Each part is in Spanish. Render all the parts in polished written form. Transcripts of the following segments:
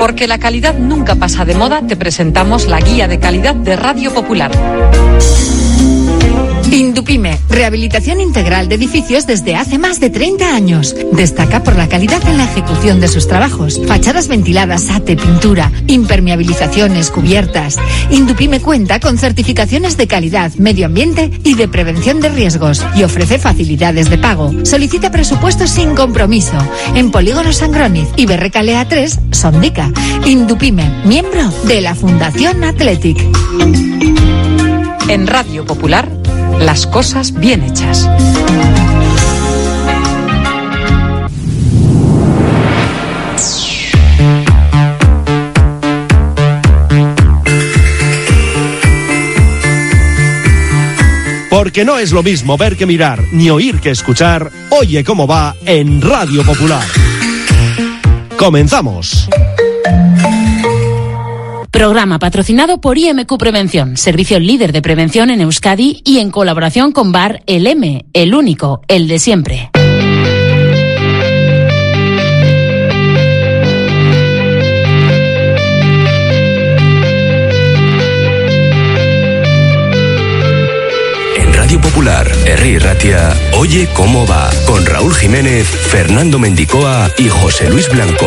Porque la calidad nunca pasa de moda, te presentamos la guía de calidad de Radio Popular. Indupime, rehabilitación integral de edificios desde hace más de 30 años. Destaca por la calidad en la ejecución de sus trabajos. Fachadas ventiladas, ate, pintura, impermeabilizaciones, cubiertas. Indupime cuenta con certificaciones de calidad, medio ambiente y de prevención de riesgos y ofrece facilidades de pago. Solicita presupuestos sin compromiso en Polígono Sangroniz y Berrecalea 3, Sondica. Indupime, miembro de la Fundación Athletic. En Radio Popular, las cosas bien hechas. Porque no es lo mismo ver que mirar, ni oír que escuchar. Oye cómo va en Radio Popular. Comenzamos. Programa patrocinado por IMQ Prevención, servicio líder de prevención en Euskadi y en colaboración con Bar El M, el único, el de siempre. En Radio Popular, Herri Ratia, Oye cómo va, con Raúl Jiménez, Fernando Mendicoa y José Luis Blanco.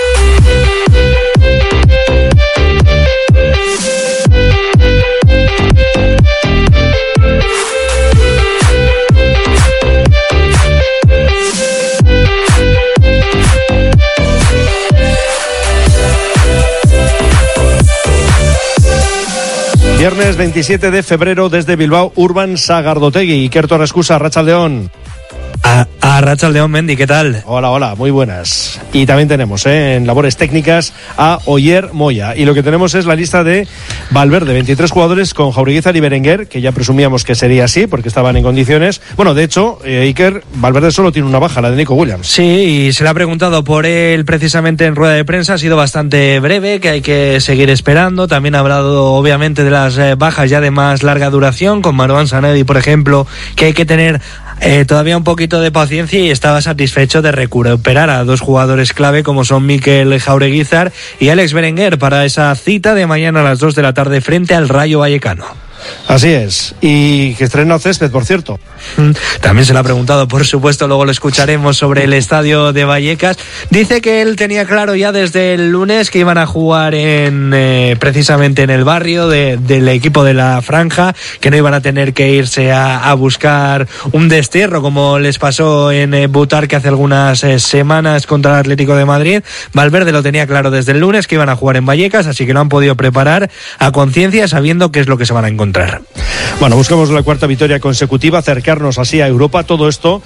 Viernes 27 de febrero desde Bilbao, Urban Sagardotegi. Iker Torrescusa, Arratsaldeon. Arratsaldeon, Mendi, ¿qué tal? Hola, muy buenas. Y también tenemos en labores técnicas a Oyer Moya. Y lo que tenemos es la lista de Valverde, 23 jugadores con Jaureguizar y Berenguer, que ya presumíamos que sería así, porque estaban en condiciones. Bueno, de hecho, Iker, Valverde solo tiene una baja, la de Nico Williams. Sí, y se le ha preguntado por él precisamente en rueda de prensa, ha sido bastante breve, que hay que seguir esperando. También ha hablado, obviamente, de las bajas ya de más larga duración, con Marouane Sanedi, por ejemplo, que hay que tener todavía un poquito de paciencia, y estaba satisfecho de recuperar a dos jugadores clave como son Mikel Jaureguizar y Alex Berenguer para esa cita de mañana a las 2 de la tarde frente al Rayo Vallecano. Así es, y que estrena césped, por cierto. También se le ha preguntado, por supuesto, luego lo escucharemos, sobre el estadio de Vallecas. Dice que él tenía claro ya desde el lunes que iban a jugar precisamente en el barrio del equipo de la Franja, que no iban a tener que irse a buscar un destierro como les pasó en Butarque hace algunas semanas contra el Atlético de Madrid. Valverde lo tenía claro desde el lunes que iban a jugar en Vallecas, así que lo han podido preparar a conciencia, sabiendo qué es lo que se van a encontrar. Bueno, buscamos la cuarta victoria consecutiva, acercarnos así a Europa. Todo esto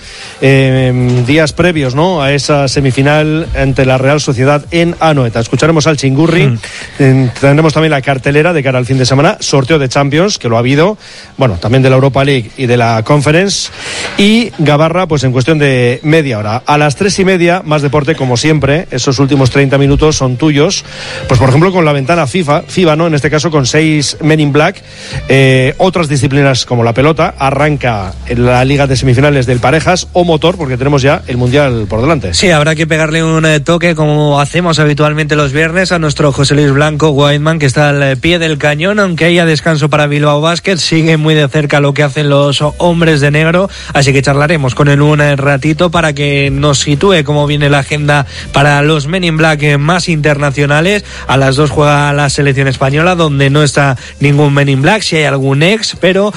días previos, ¿no?, a esa semifinal ante la Real Sociedad en Anoeta. Escucharemos al Chingurri. Tendremos también la cartelera de cara al fin de semana, sorteo de Champions, que lo ha habido, bueno, también de la Europa League y de la Conference, y Gabarra, pues en cuestión de media hora. A las 3:30, más deporte como siempre. Esos últimos 30 minutos son tuyos, pues por ejemplo con la ventana FIBA, ¿no?, en este caso con 6 Men in Black. Otras disciplinas como la pelota, arranca en la Liga de Semifinales del Parejas o motor, porque tenemos ya el Mundial por delante. Sí, habrá que pegarle un toque, como hacemos habitualmente los viernes, a nuestro José Luis Blanco Whiteman, que está al pie del cañón. Aunque haya descanso para Bilbao Basket, sigue muy de cerca lo que hacen los hombres de negro, así que charlaremos con él un ratito para que nos sitúe cómo viene la agenda para los Men in Black más internacionales. A las 2 juega la selección española, donde no está ningún Men in Black, si hay algún ex, pero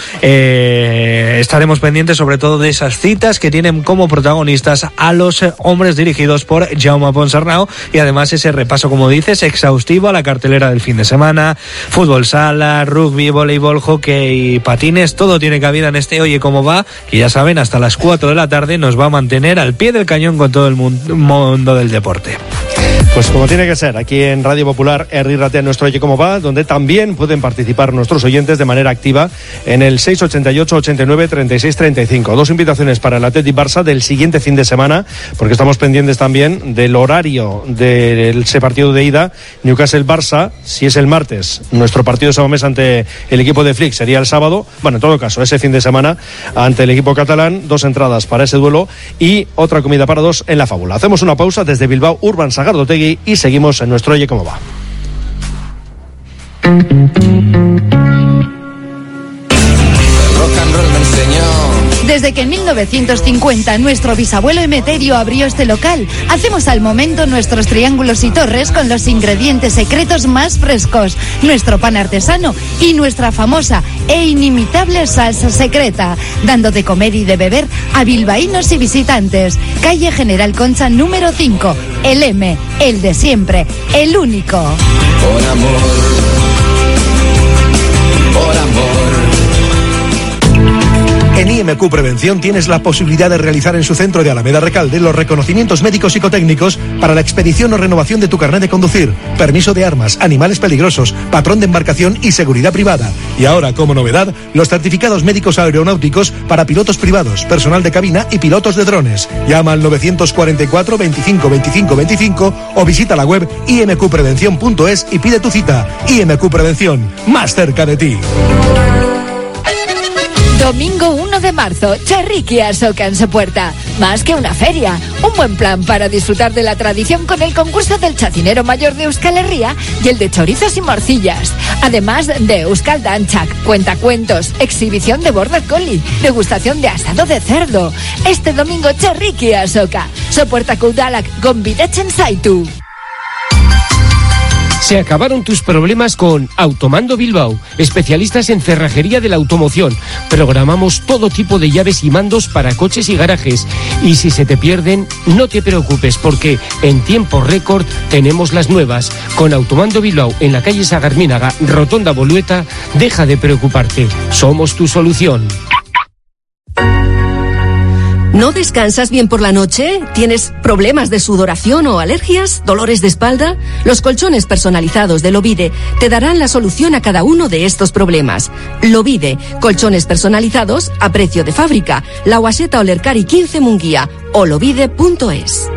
estaremos pendientes sobre todo de esas citas que tienen como protagonistas a los hombres dirigidos por Jaume Ponsarnau, y además ese repaso, como dices, exhaustivo a la cartelera del fin de semana. Fútbol sala, rugby, voleibol, hockey y patines, todo tiene cabida en este Oye cómo va, y ya saben, hasta las 4 de la tarde nos va a mantener al pie del cañón con todo el mundo del deporte. Pues como tiene que ser, aquí en Radio Popular, Herri Ratia, nuestro Oye cómo va, donde también pueden participar nuestros oyentes de manera activa en el 688 89 36 35. Dos invitaciones para el Athletic Barça del siguiente fin de semana, porque estamos pendientes también del horario de ese partido de ida, Newcastle-Barça. Si es el martes, nuestro partido de Samamés ante el equipo de Flick sería el sábado. Bueno, en todo caso, ese fin de semana ante el equipo catalán, 2 entradas para ese duelo y otra comida para 2 en la Fábula. Hacemos una pausa desde Bilbao, Urban Sagardotegi. Lopetegui y seguimos en nuestro Oye Cómo Va. Desde que en 1950 nuestro bisabuelo Emeterio abrió este local, hacemos al momento nuestros triángulos y torres con los ingredientes secretos más frescos, nuestro pan artesano y nuestra famosa e inimitable salsa secreta, dando de comer y de beber a bilbaínos y visitantes. Calle General Concha número 5, el M, el de siempre, el único. Por amor, por amor. En IMQ Prevención tienes la posibilidad de realizar en su centro de Alameda Recalde los reconocimientos médicos psicotécnicos para la expedición o renovación de tu carnet de conducir, permiso de armas, animales peligrosos, patrón de embarcación y seguridad privada. Y ahora, como novedad, los certificados médicos aeronáuticos para pilotos privados, personal de cabina y pilotos de drones. Llama al 944 25 25 25 o visita la web imqprevención.es y pide tu cita. IMQ Prevención, más cerca de ti. Domingo 1 de marzo, Charriqui Asoca en Sopuerta. Más que una feria, un buen plan para disfrutar de la tradición con el concurso del chacinero mayor de Euskal Herria y el de chorizos y morcillas. Además de Euskal Danchak, cuentacuentos, exhibición de border collie, degustación de asado de cerdo. Este domingo, Charriqui Asoca. Sopuertako udalak gonbidatzen zaitu. Se acabaron tus problemas con Automando Bilbao, especialistas en cerrajería de la automoción. Programamos todo tipo de llaves y mandos para coches y garajes. Y si se te pierden, no te preocupes, porque en tiempo récord tenemos las nuevas. Con Automando Bilbao, en la calle Sagarminaga, Rotonda Bolueta, deja de preocuparte. Somos tu solución. ¿No descansas bien por la noche? ¿Tienes problemas de sudoración o alergias? ¿Dolores de espalda? Los colchones personalizados de Lovide te darán la solución a cada uno de estos problemas. Lovide, colchones personalizados a precio de fábrica. La Guaseta Olercari 15 Munguía o lovide.es.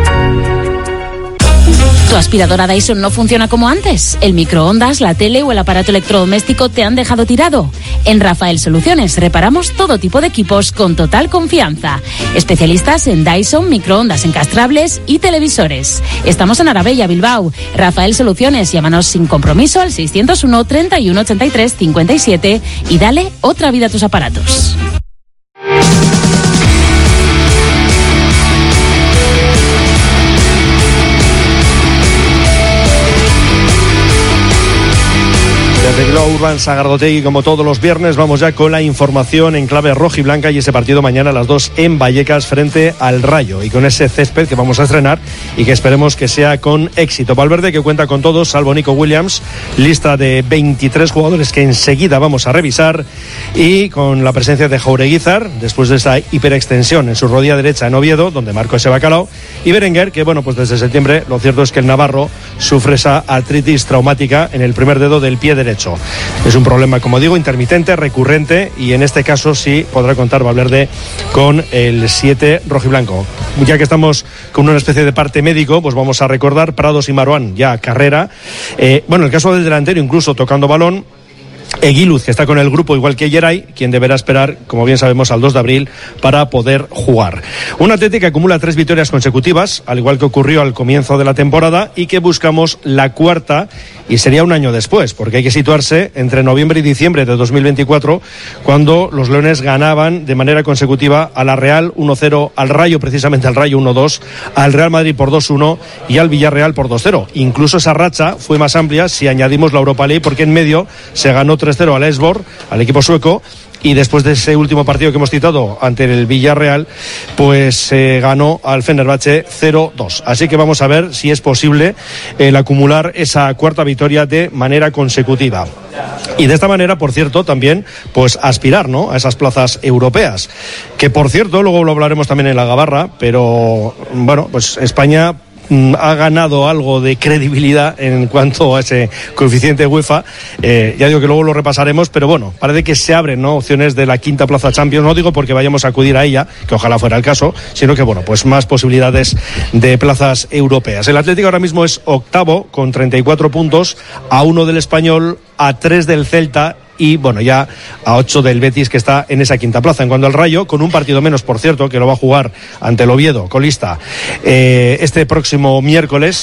¿Tu aspiradora Dyson no funciona como antes? ¿El microondas, la tele o el aparato electrodoméstico te han dejado tirado? En Rafael Soluciones reparamos todo tipo de equipos con total confianza. Especialistas en Dyson, microondas encastrables y televisores. Estamos en Arabella, Bilbao. Rafael Soluciones, llámanos sin compromiso al 601 31 83 57 y dale otra vida a tus aparatos. Desde Bilbao Urban Sagardotegui, como todos los viernes, vamos ya con la información en clave rojiblanca y ese partido mañana a las 2 en Vallecas frente al Rayo, y con ese césped que vamos a estrenar y que esperemos que sea con éxito. Valverde, que cuenta con todos, salvo Nico Williams, lista de 23 jugadores que enseguida vamos a revisar, y con la presencia de Jaureguizar, después de esa hiperextensión en su rodilla derecha en Oviedo, donde marcó ese bacalao, y Berenguer, que bueno, pues desde septiembre lo cierto es que el navarro sufre esa artritis traumática en el primer dedo del pie derecho. Es un problema, como digo, intermitente, recurrente, y en este caso sí podrá contar Valverde con el 7 rojiblanco. Ya que estamos con una especie de parte médico, pues vamos a recordar Prados y Marouane, ya carrera. Bueno, el caso del delantero, incluso tocando balón. Eguiluz, que está con el grupo igual que Geray, quien deberá esperar, como bien sabemos, al 2 de abril para poder jugar. Un Atleti que acumula 3 victorias consecutivas, al igual que ocurrió al comienzo de la temporada, y que buscamos la cuarta, y sería un año después, porque hay que situarse entre noviembre y diciembre de 2024, cuando los leones ganaban de manera consecutiva a la Real 1-0, al Rayo, precisamente al Rayo 1-2, al Real Madrid por 2-1 y al Villarreal por 2-0. Incluso esa racha fue más amplia si añadimos la Europa League, porque en medio se ganó 3-0 al Esbjerg, al equipo sueco, y después de ese último partido que hemos citado ante el Villarreal, pues se ganó al Fenerbahce 0-2. Así que vamos a ver si es posible el acumular esa cuarta victoria de manera consecutiva. Y de esta manera, por cierto, también pues aspirar, ¿no?, a esas plazas europeas. Que por cierto, luego lo hablaremos también en la Gabarra, pero bueno, pues España ha ganado algo de credibilidad en cuanto a ese coeficiente UEFA. Ya digo que luego lo repasaremos, pero bueno, parece que se abren, ¿no?, opciones de la quinta plaza Champions. No digo porque vayamos a acudir a ella, que ojalá fuera el caso, sino que bueno, pues más posibilidades de plazas europeas. El Atlético ahora mismo es octavo con 34 puntos, a 1 del Español, a 3 del Celta y bueno, ya a 8 del Betis, que está en esa quinta plaza. En cuanto al Rayo, con un partido menos, por cierto, que lo va a jugar ante el Oviedo, colista, este próximo miércoles,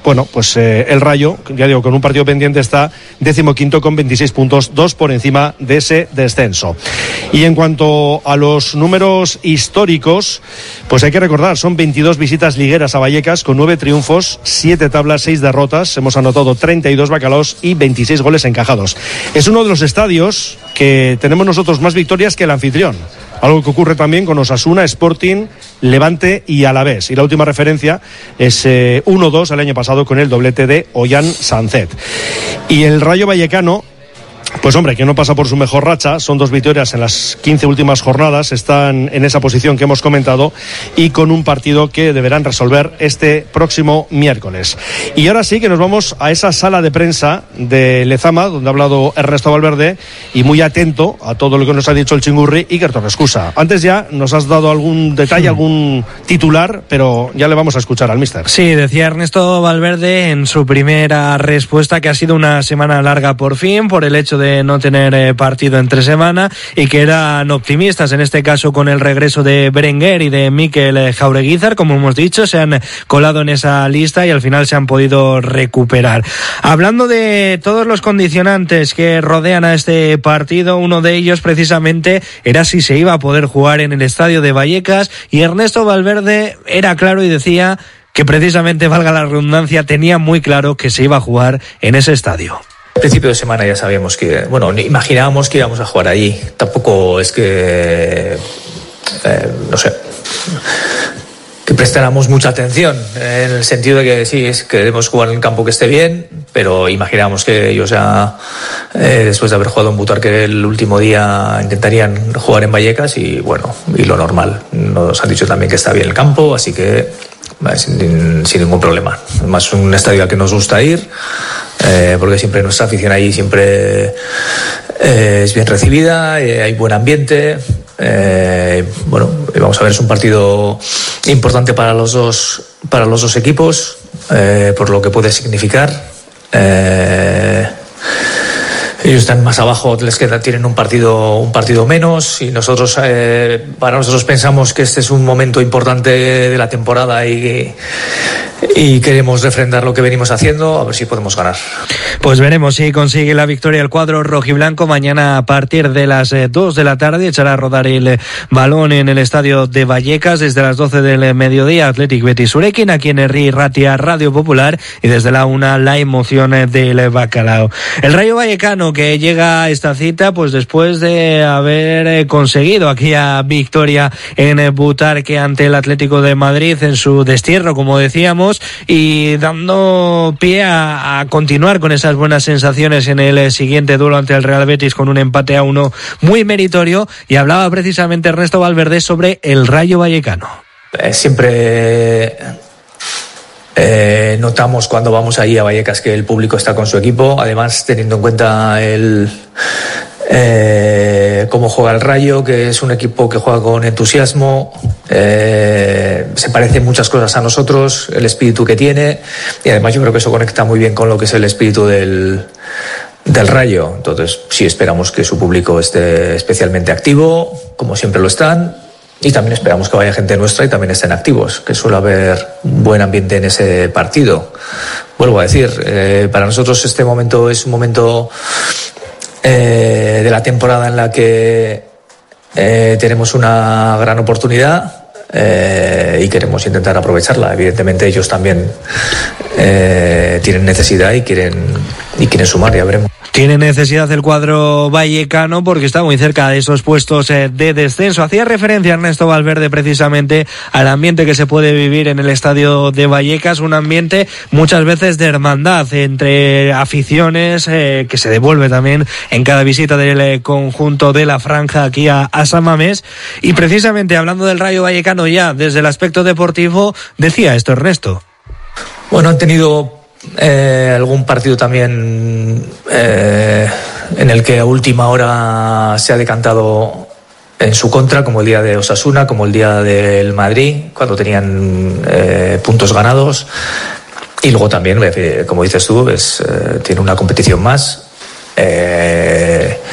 bueno, pues el Rayo, ya digo, con un partido pendiente está 15º con 26 puntos, 2 por encima de ese descenso. Y en cuanto a los números históricos, pues hay que recordar, son 22 visitas ligueras a Vallecas con 9 triunfos, 7 tablas, 6 derrotas, hemos anotado 32 bacalaos y 26 goles encajados. Es uno de los estadios que tenemos nosotros más victorias que el anfitrión. Algo que ocurre también con Osasuna, Sporting, Levante y Alavés. Y la última referencia es 1-2 el año pasado con el doblete de Ollán Sancet. Y el Rayo Vallecano, pues hombre, que no pasa por su mejor racha, son 2 victorias en las 15 últimas jornadas, están en esa posición que hemos comentado y con un partido que deberán resolver este próximo miércoles. Y ahora sí que nos vamos a esa sala de prensa de Lezama, donde ha hablado Ernesto Valverde, y muy atento a todo lo que nos ha dicho el Chingurri, Iker Torrescusa. Antes ya nos has dado algún detalle, algún titular, pero ya le vamos a escuchar al míster. Sí, decía Ernesto Valverde en su primera respuesta que ha sido una semana larga por fin, por el hecho de no tener partido entre semana, y que eran optimistas en este caso con el regreso de Berenguer y de Mikel Jaureguizar. Como hemos dicho, se han colado en esa lista y al final se han podido recuperar. Hablando de todos los condicionantes que rodean a este partido, uno de ellos precisamente era si se iba a poder jugar en el estadio de Vallecas, y Ernesto Valverde era claro y decía que precisamente, valga la redundancia, tenía muy claro que se iba a jugar en ese estadio. Al principio de semana ya sabíamos que, bueno, imaginábamos que íbamos a jugar allí. Tampoco es que, no sé, que prestáramos mucha atención, en el sentido de que sí, queremos jugar en un campo que esté bien, pero imaginábamos que ellos ya, después de haber jugado en Butarque el último día, intentarían jugar en Vallecas y bueno, y lo normal. Nos han dicho también que está bien el campo, así que sin ningún problema. Además, un estadio al que nos gusta ir, porque siempre nuestra afición ahí siempre es bien recibida, hay buen ambiente. Bueno, vamos a ver, es un partido importante para los dos equipos, por lo que puede significar. Ellos están más abajo, tienen un partido menos, y nosotros, para nosotros pensamos que este es un momento importante de la temporada y queremos refrendar lo que venimos haciendo, a ver si podemos ganar. Pues veremos si consigue la victoria el cuadro rojiblanco. Mañana a partir de las 2 de la tarde echará a rodar el balón en el estadio de Vallecas. Desde las 12 del mediodía, Athletic Betis Urequin, aquí en Herri Ratia Radio Popular, y desde la 1 la emoción del bacalao. El Rayo Vallecano, que llega a esta cita pues después de haber conseguido aquella victoria en Butarque ante el Atlético de Madrid en su destierro, como decíamos, y dando pie a continuar con esas buenas sensaciones en el siguiente duelo ante el Real Betis con un empate a 1 muy meritorio. Y hablaba precisamente Ernesto Valverde sobre el Rayo Vallecano. Siempre notamos cuando vamos allí a Vallecas que el público está con su equipo, además teniendo en cuenta cómo juega el Rayo, que es un equipo que juega con entusiasmo, se parece en muchas cosas a nosotros, el espíritu que tiene, y además yo creo que eso conecta muy bien con lo que es el espíritu del Rayo. Entonces sí esperamos que su público esté especialmente activo, como siempre lo están, y también esperamos que vaya gente nuestra y también estén activos, que suele haber un buen ambiente en ese partido. Vuelvo a decir, para nosotros este momento es un momento de la temporada en la que tenemos una gran oportunidad y queremos intentar aprovecharla. Evidentemente ellos también tienen necesidad y quieren sumar, ya veremos. Tiene necesidad el cuadro vallecano porque está muy cerca de esos puestos de descenso. Hacía referencia Ernesto Valverde precisamente al ambiente que se puede vivir en el estadio de Vallecas, un ambiente muchas veces de hermandad entre aficiones que se devuelve también en cada visita del conjunto de la franja aquí a San Mamés. Y precisamente hablando del Rayo Vallecano ya desde el aspecto deportivo, decía esto Ernesto. Bueno, han tenido algún partido también en el que a última hora se ha decantado en su contra, como el día de Osasuna, como el día del Madrid, cuando tenían puntos ganados. Y luego también, como dices tú, tiene una competición más.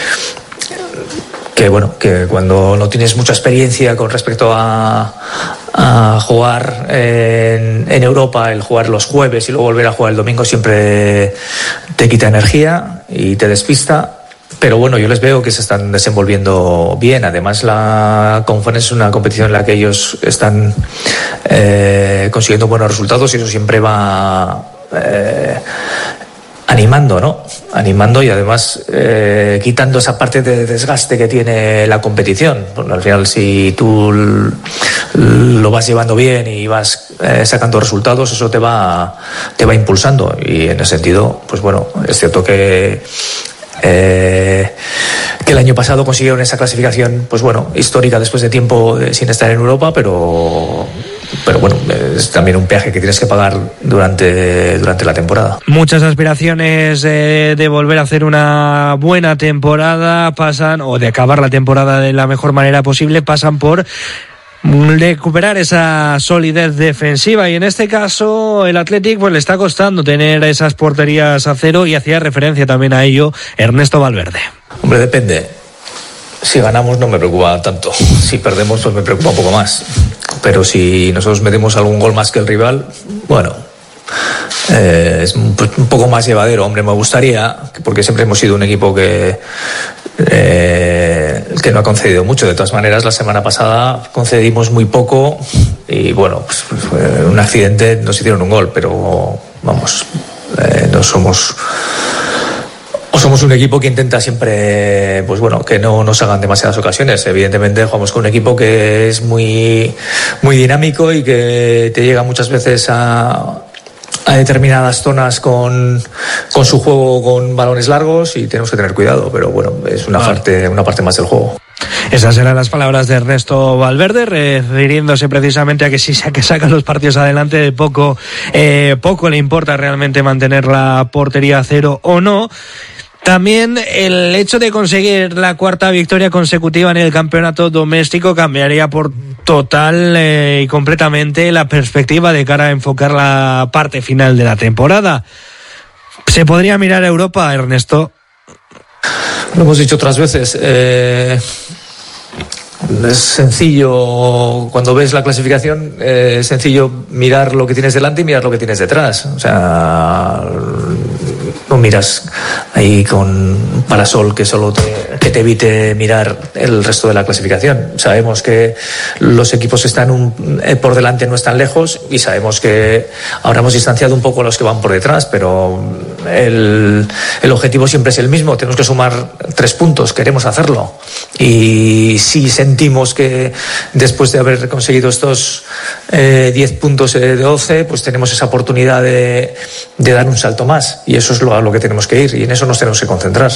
Que bueno, que cuando no tienes mucha experiencia con respecto a a jugar en Europa, el jugar los jueves y luego volver a jugar el domingo siempre te quita energía y te despista. Pero bueno, yo les veo que se están desenvolviendo bien. Además, la Conference es una competición en la que ellos están consiguiendo buenos resultados y eso siempre va animando, ¿no? Animando y además quitando esa parte de desgaste que tiene la competición. Bueno, al final, si tú lo vas llevando bien y vas sacando resultados, eso te va impulsando. Y en ese sentido, pues bueno, es cierto que el año pasado consiguieron esa clasificación, pues bueno, histórica después de tiempo sin estar en Europa, pero bueno, es también un peaje que tienes que pagar durante la temporada. Muchas aspiraciones de volver a hacer una buena temporada pasan, o de acabar la temporada de la mejor manera posible, pasan por recuperar esa solidez defensiva, y en este caso el Athletic pues le está costando tener esas porterías a cero, y hacía referencia también a ello Ernesto Valverde. Hombre, depende. Si ganamos no me preocupa tanto, si perdemos pues me preocupa un poco más, pero si nosotros metemos algún gol más que el rival, bueno, es un poco más llevadero. Hombre, me gustaría, porque siempre hemos sido un equipo que no ha concedido mucho. De todas maneras, la semana pasada concedimos muy poco y bueno, pues un accidente nos hicieron un gol, pero vamos, no somos un equipo que intenta siempre, pues bueno, que no nos hagan demasiadas ocasiones. Evidentemente jugamos con un equipo que es muy, muy dinámico y que te llega muchas veces a determinadas zonas con su juego con balones largos y tenemos que tener cuidado, pero bueno, es una parte más del juego. Esas eran las palabras de Ernesto Valverde, refiriéndose precisamente a que si sacan los partidos adelante, poco le importa realmente mantener la portería a cero o no. También el hecho de conseguir la cuarta victoria consecutiva en el campeonato doméstico cambiaría por total y completamente la perspectiva de cara a enfocar la parte final de la temporada. ¿Se podría mirar a Europa, Ernesto? Lo hemos dicho otras veces. Es sencillo, cuando ves la clasificación, es sencillo mirar lo que tienes delante y mirar lo que tienes detrás. O sea, no miras ahí con un parasol que solo te evite mirar el resto de la clasificación. Sabemos que los equipos que están por delante no están lejos y sabemos que ahora hemos distanciado un poco a los que van por detrás, pero el objetivo siempre es el mismo. Tenemos que sumar 3 puntos, queremos hacerlo. Y si sentimos que después de haber conseguido estos 10 puntos de 12, pues tenemos esa oportunidad de dar un salto más, y eso es a lo que tenemos que ir, y en eso nos tenemos que concentrar.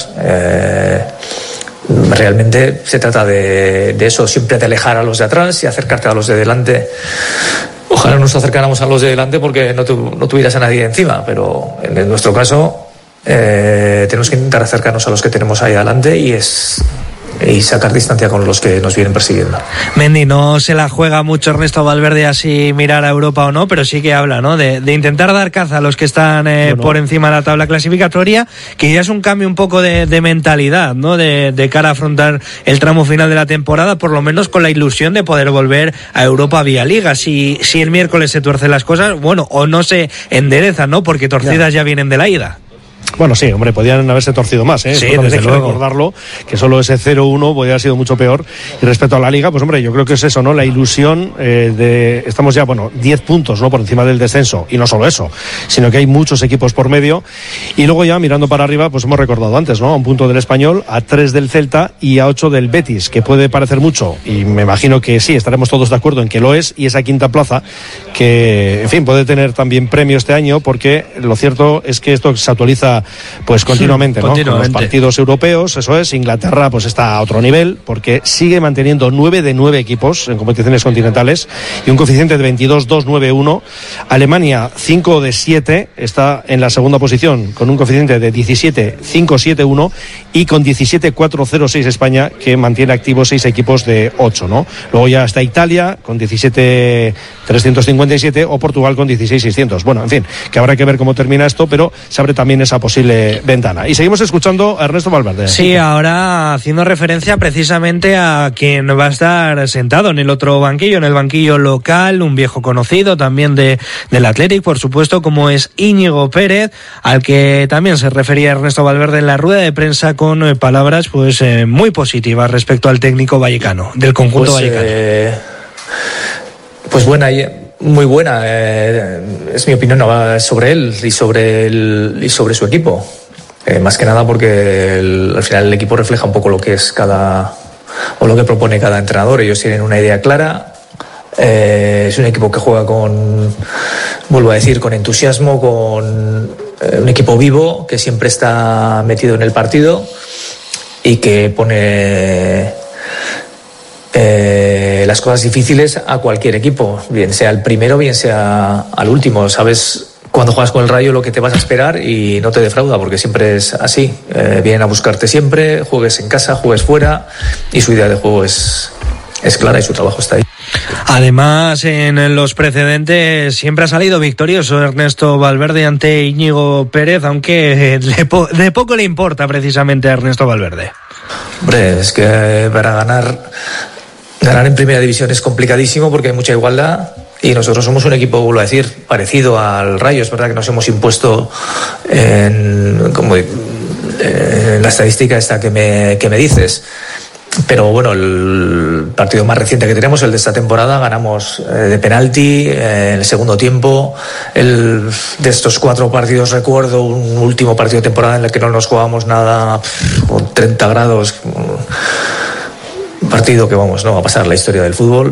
Realmente se trata de eso, siempre de alejar a los de atrás y acercarte a los de delante. Ojalá nos acercáramos a los de delante porque no tuvieras a nadie encima, pero en nuestro caso tenemos que intentar acercarnos a los que tenemos ahí adelante y sacar distancia con los que nos vienen persiguiendo. Mendy, no se la juega mucho Ernesto Valverde así mirar a Europa o no, pero sí que habla, ¿no?, de intentar dar caza a los que están por encima de la tabla clasificatoria, que ya es un cambio un poco de mentalidad, ¿no?, de cara a afrontar el tramo final de la temporada, por lo menos con la ilusión de poder volver a Europa vía Liga. Si el miércoles se tuercen las cosas, bueno, o no se enderezan, ¿no?, porque torcidas ya vienen de la ida. Bueno, sí, hombre, podían haberse torcido más, ¿eh? Sí, desde luego. Recordarlo, que solo ese 0-1 podría haber sido mucho peor. Y respecto a la Liga, pues hombre, yo creo que es eso, ¿no? La ilusión estamos ya, 10 puntos, ¿no?, por encima del descenso. Y no solo eso, sino que hay muchos equipos por medio. Y luego ya, mirando para arriba, pues hemos recordado antes, ¿no?, a 1 punto del Español, a 3 del Celta y a 8 del Betis, que puede parecer mucho. Y me imagino que sí, estaremos todos de acuerdo en que lo es. Y esa quinta plaza, que, en fin, puede tener también premio este año, porque lo cierto es que esto se actualiza pues continuamente, ¿no? Con los partidos europeos, eso es. Inglaterra pues está a otro nivel, porque sigue manteniendo 9 de 9 equipos en competiciones continentales y un coeficiente de 22,291. Alemania 5 de 7 está en la segunda posición con un coeficiente de 17,571 y con 17,406 España, que mantiene activos 6 equipos de 8, ¿no? Luego ya está Italia con 17,357 o Portugal con 16,600. Bueno, en fin, que habrá que ver cómo termina esto, pero se abre también esa posibilidad posible ventana. Y seguimos escuchando a Ernesto Valverde. Sí, ahora haciendo referencia precisamente a quien va a estar sentado en el otro banquillo, en el banquillo local, un viejo conocido también del Athletic, por supuesto, como es Íñigo Pérez, al que también se refería Ernesto Valverde en la rueda de prensa con palabras pues muy positivas respecto al técnico vallecano, del conjunto vallecano. Pues buena, muy buena, es mi opinión sobre él y sobre su equipo. Más que nada porque al final el equipo refleja un poco lo que es lo que propone cada entrenador. Ellos tienen una idea clara. Es un equipo que juega vuelvo a decir, con entusiasmo, con un equipo vivo que siempre está metido en el partido y que pone las cosas difíciles a cualquier equipo, bien sea el primero, bien sea al último. Sabes cuando juegas con el Rayo lo que te vas a esperar y no te defrauda, porque siempre es así. Vienen a buscarte siempre, juegues en casa, juegues fuera, y su idea de juego es clara y su trabajo está ahí. Además, en los precedentes siempre ha salido victorioso Ernesto Valverde ante Íñigo Pérez, aunque de poco le importa precisamente a Ernesto Valverde. Hombre, es que para ganar en primera división es complicadísimo porque hay mucha igualdad y nosotros somos un equipo, vuelvo a decir, parecido al Rayo. Es verdad que nos hemos impuesto en la estadística esta que me dices. Pero bueno, el partido más reciente que tenemos, el de esta temporada, ganamos de penalti en el segundo tiempo. De estos 4 partidos recuerdo un último partido de temporada en el que no nos jugábamos nada, con 30 grados. Un partido que no va a pasar la historia del fútbol.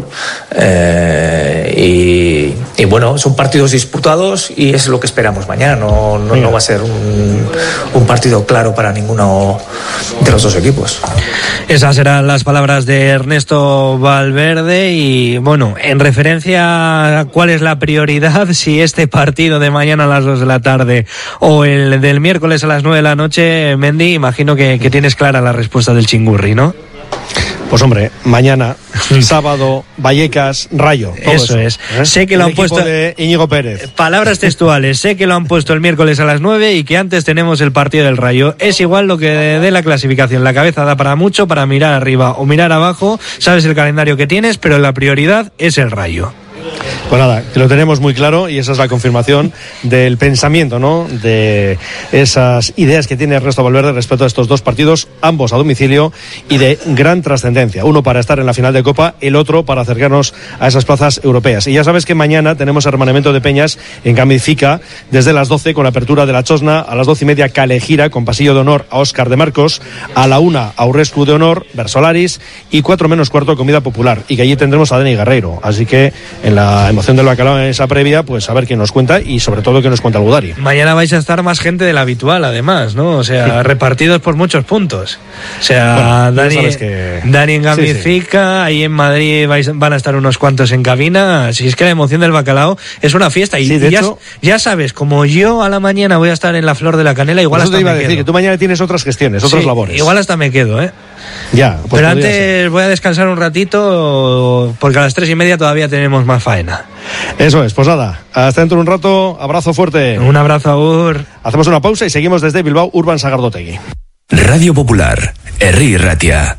Y bueno, son partidos disputados y es lo que esperamos mañana. No va a ser un partido claro para ninguno de los dos equipos. Esas eran las palabras de Ernesto Valverde y bueno, en referencia a cuál es la prioridad, si este partido de mañana a las 2 de la tarde o el del miércoles a las 9 de la noche, Mendy, imagino que tienes clara la respuesta del Chingurri, ¿no? Pues hombre, mañana, sábado, Vallecas, Rayo. Eso es. Sé que lo han puesto de Íñigo Pérez. Palabras textuales. Sé que lo han puesto el miércoles a las 9 y que antes tenemos el partido del Rayo. Es igual lo que dé la clasificación. La cabeza da para mucho, para mirar arriba o mirar abajo. Sabes el calendario que tienes, pero la prioridad es el Rayo. Pues nada, que lo tenemos muy claro y esa es la confirmación del pensamiento, ¿no? De esas ideas que tiene Ernesto Valverde respecto a estos dos partidos, ambos a domicilio y de gran trascendencia. Uno para estar en la final de Copa, el otro para acercarnos a esas plazas europeas. Y ya sabes que mañana tenemos hermanamiento de peñas en Camifica desde las 12 con la apertura de la Chosna, a las 12:30 Calejira con pasillo de honor a Óscar de Marcos, a la 1 Aurrescu de honor, Versolaris y 4:45 comida popular. Y que allí tendremos a Dani Guerreiro. Así que en la emoción del bacalao en esa previa, pues a ver quién nos cuenta y sobre todo qué nos cuenta el Gudari. Mañana vais a estar más gente de la habitual, además, ¿no? O sea, repartidos por muchos puntos. O sea, bueno, Dani en Gamifica, ahí en Madrid van a estar unos cuantos en cabina. Si es que la emoción del bacalao es una fiesta. Y de hecho, ya sabes, como yo a la mañana voy a estar en la Flor de la Canela, igual hasta te iba me a decir quedo. Que tú mañana tienes otras gestiones, otras labores. Igual hasta me quedo, ¿eh? Ya, pues pero antes voy a descansar un ratito porque a las 3:30 todavía tenemos más faena. Eso es, pues nada, hasta dentro de un rato, abrazo fuerte. Un abrazo, Agur. Hacemos una pausa y seguimos desde Bilbao Urban Sagardotegui. Radio Popular, Herri Ratia.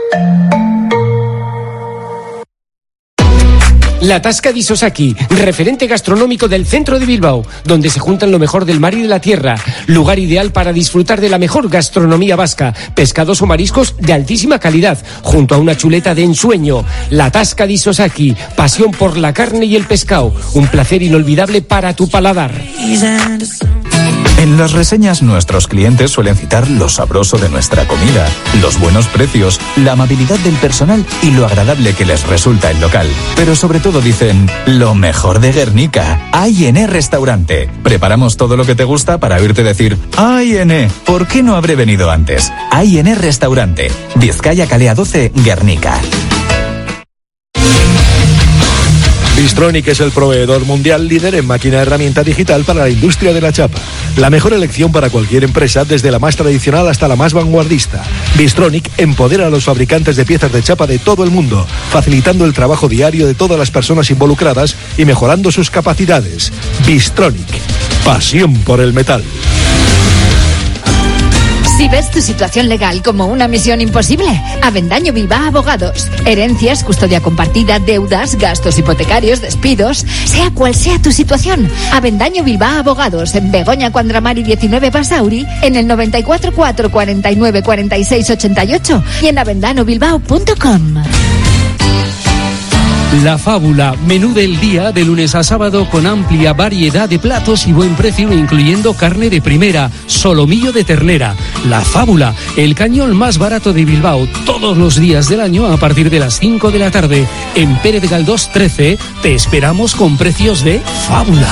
La Tasca di Sosaki, referente gastronómico del centro de Bilbao, donde se juntan lo mejor del mar y de la tierra. Lugar ideal para disfrutar de la mejor gastronomía vasca, pescados o mariscos de altísima calidad, junto a una chuleta de ensueño. La Tasca di Sosaki, pasión por la carne y el pescado, un placer inolvidable para tu paladar. En las reseñas nuestros clientes suelen citar lo sabroso de nuestra comida, los buenos precios, la amabilidad del personal y lo agradable que les resulta el local. Pero sobre todo dicen, lo mejor de Guernica, A&E Restaurante. Preparamos todo lo que te gusta para oírte decir, A&E, ¿por qué no habré venido antes? A&E Restaurante, Vizcaya Calea 12, Guernica. Bystronic es el proveedor mundial líder en máquina herramienta digital para la industria de la chapa. La mejor elección para cualquier empresa, desde la más tradicional hasta la más vanguardista. Bystronic empodera a los fabricantes de piezas de chapa de todo el mundo, facilitando el trabajo diario de todas las personas involucradas y mejorando sus capacidades. Bystronic, pasión por el metal. Si ves tu situación legal como una misión imposible, Avendaño Bilbao Abogados. Herencias, custodia compartida, deudas, gastos hipotecarios, despidos, sea cual sea tu situación. Avendaño Bilbao Abogados, en Begoña Cuandramari 19 Basauri, en el 94 4 49 46 88 y en avendanobilbao.com. La Fábula, menú del día de lunes a sábado con amplia variedad de platos y buen precio, incluyendo carne de primera, solomillo de ternera. La Fábula, el cañón más barato de Bilbao, todos los días del año a partir de las 5 de la tarde. En Pérez Galdós 13 te esperamos con precios de Fábula.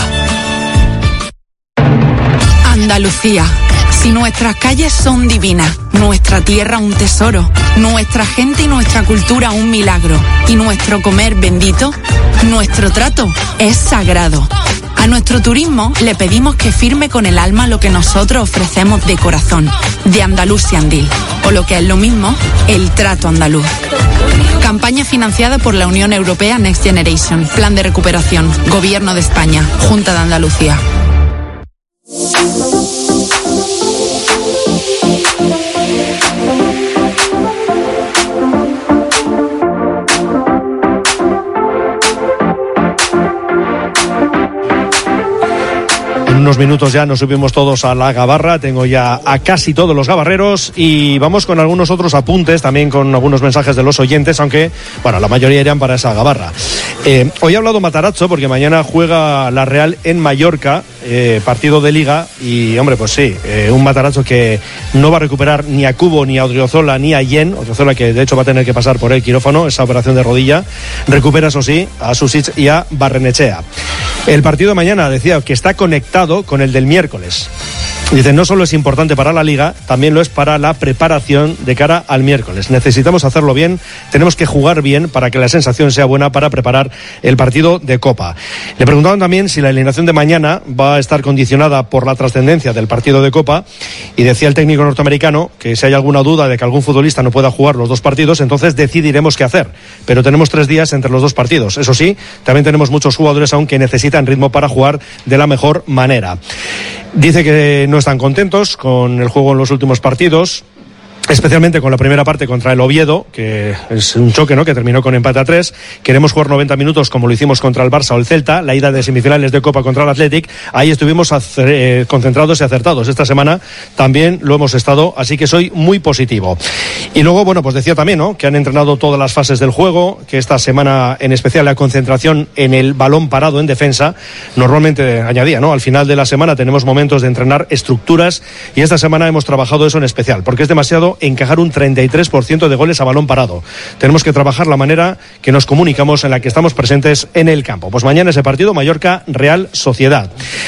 Andalucía. Si nuestras calles son divinas, nuestra tierra un tesoro, nuestra gente y nuestra cultura un milagro, y nuestro comer bendito, nuestro trato es sagrado. A nuestro turismo le pedimos que firme con el alma lo que nosotros ofrecemos de corazón, de Andalusia Andil, o lo que es lo mismo, el trato andaluz. Campaña financiada por la Unión Europea Next Generation, Plan de Recuperación, Gobierno de España, Junta de Andalucía. En unos minutos ya nos subimos todos a la gabarra, tengo ya a casi todos los gabarreros y vamos con algunos otros apuntes, también con algunos mensajes de los oyentes, aunque, bueno, la mayoría irían para esa gabarra. Hoy ha hablado Matarazzo porque mañana juega la Real en Mallorca, partido de Liga, y hombre, pues sí, un Matarazzo que no va a recuperar ni a Cubo, ni a Odriozola, ni a Yen. Odriozola que de hecho va a tener que pasar por el quirófano, esa operación de rodilla. Recupera, eso sí, a Susic y a Barrenechea. El partido de mañana, decía, que está conectado con el del miércoles. Dice, no solo es importante para la Liga, también lo es para la preparación de cara al miércoles. Necesitamos hacerlo bien, tenemos que jugar bien para que la sensación sea buena para preparar el partido de Copa. Le preguntaban también si la eliminación de mañana va a estar condicionada por la trascendencia del partido de Copa, y decía el técnico norteamericano que si hay alguna duda de que algún futbolista no pueda jugar los dos partidos, entonces decidiremos qué hacer. Pero tenemos 3 días entre los dos partidos. Eso sí, también tenemos muchos jugadores aún que necesitan ritmo para jugar de la mejor manera. Dice que no están contentos con el juego en los últimos partidos, especialmente con la primera parte contra el Oviedo, que es un choque, ¿no?, que terminó con empate a 3. Queremos jugar 90 minutos como lo hicimos contra el Barça o el Celta, la ida de semifinales de Copa contra el Athletic. Ahí estuvimos concentrados y acertados. Esta semana también lo hemos estado, así que soy muy positivo. Y luego, bueno, pues decía también, ¿no?, que han entrenado todas las fases del juego, que esta semana en especial la concentración en el balón parado en defensa. Normalmente, añadía, ¿no?, al final de la semana tenemos momentos de entrenar estructuras, y esta semana hemos trabajado eso en especial, porque es demasiado encajar un 33% de goles a balón parado. Tenemos que trabajar la manera que nos comunicamos, en la que estamos presentes en el campo. Pues mañana ese partido, Mallorca Real Sociedad.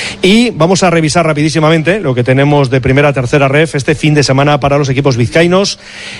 Y vamos a revisar rapidísimamente lo que tenemos de primera a tercera ref este fin de semana para los equipos vizcaínos.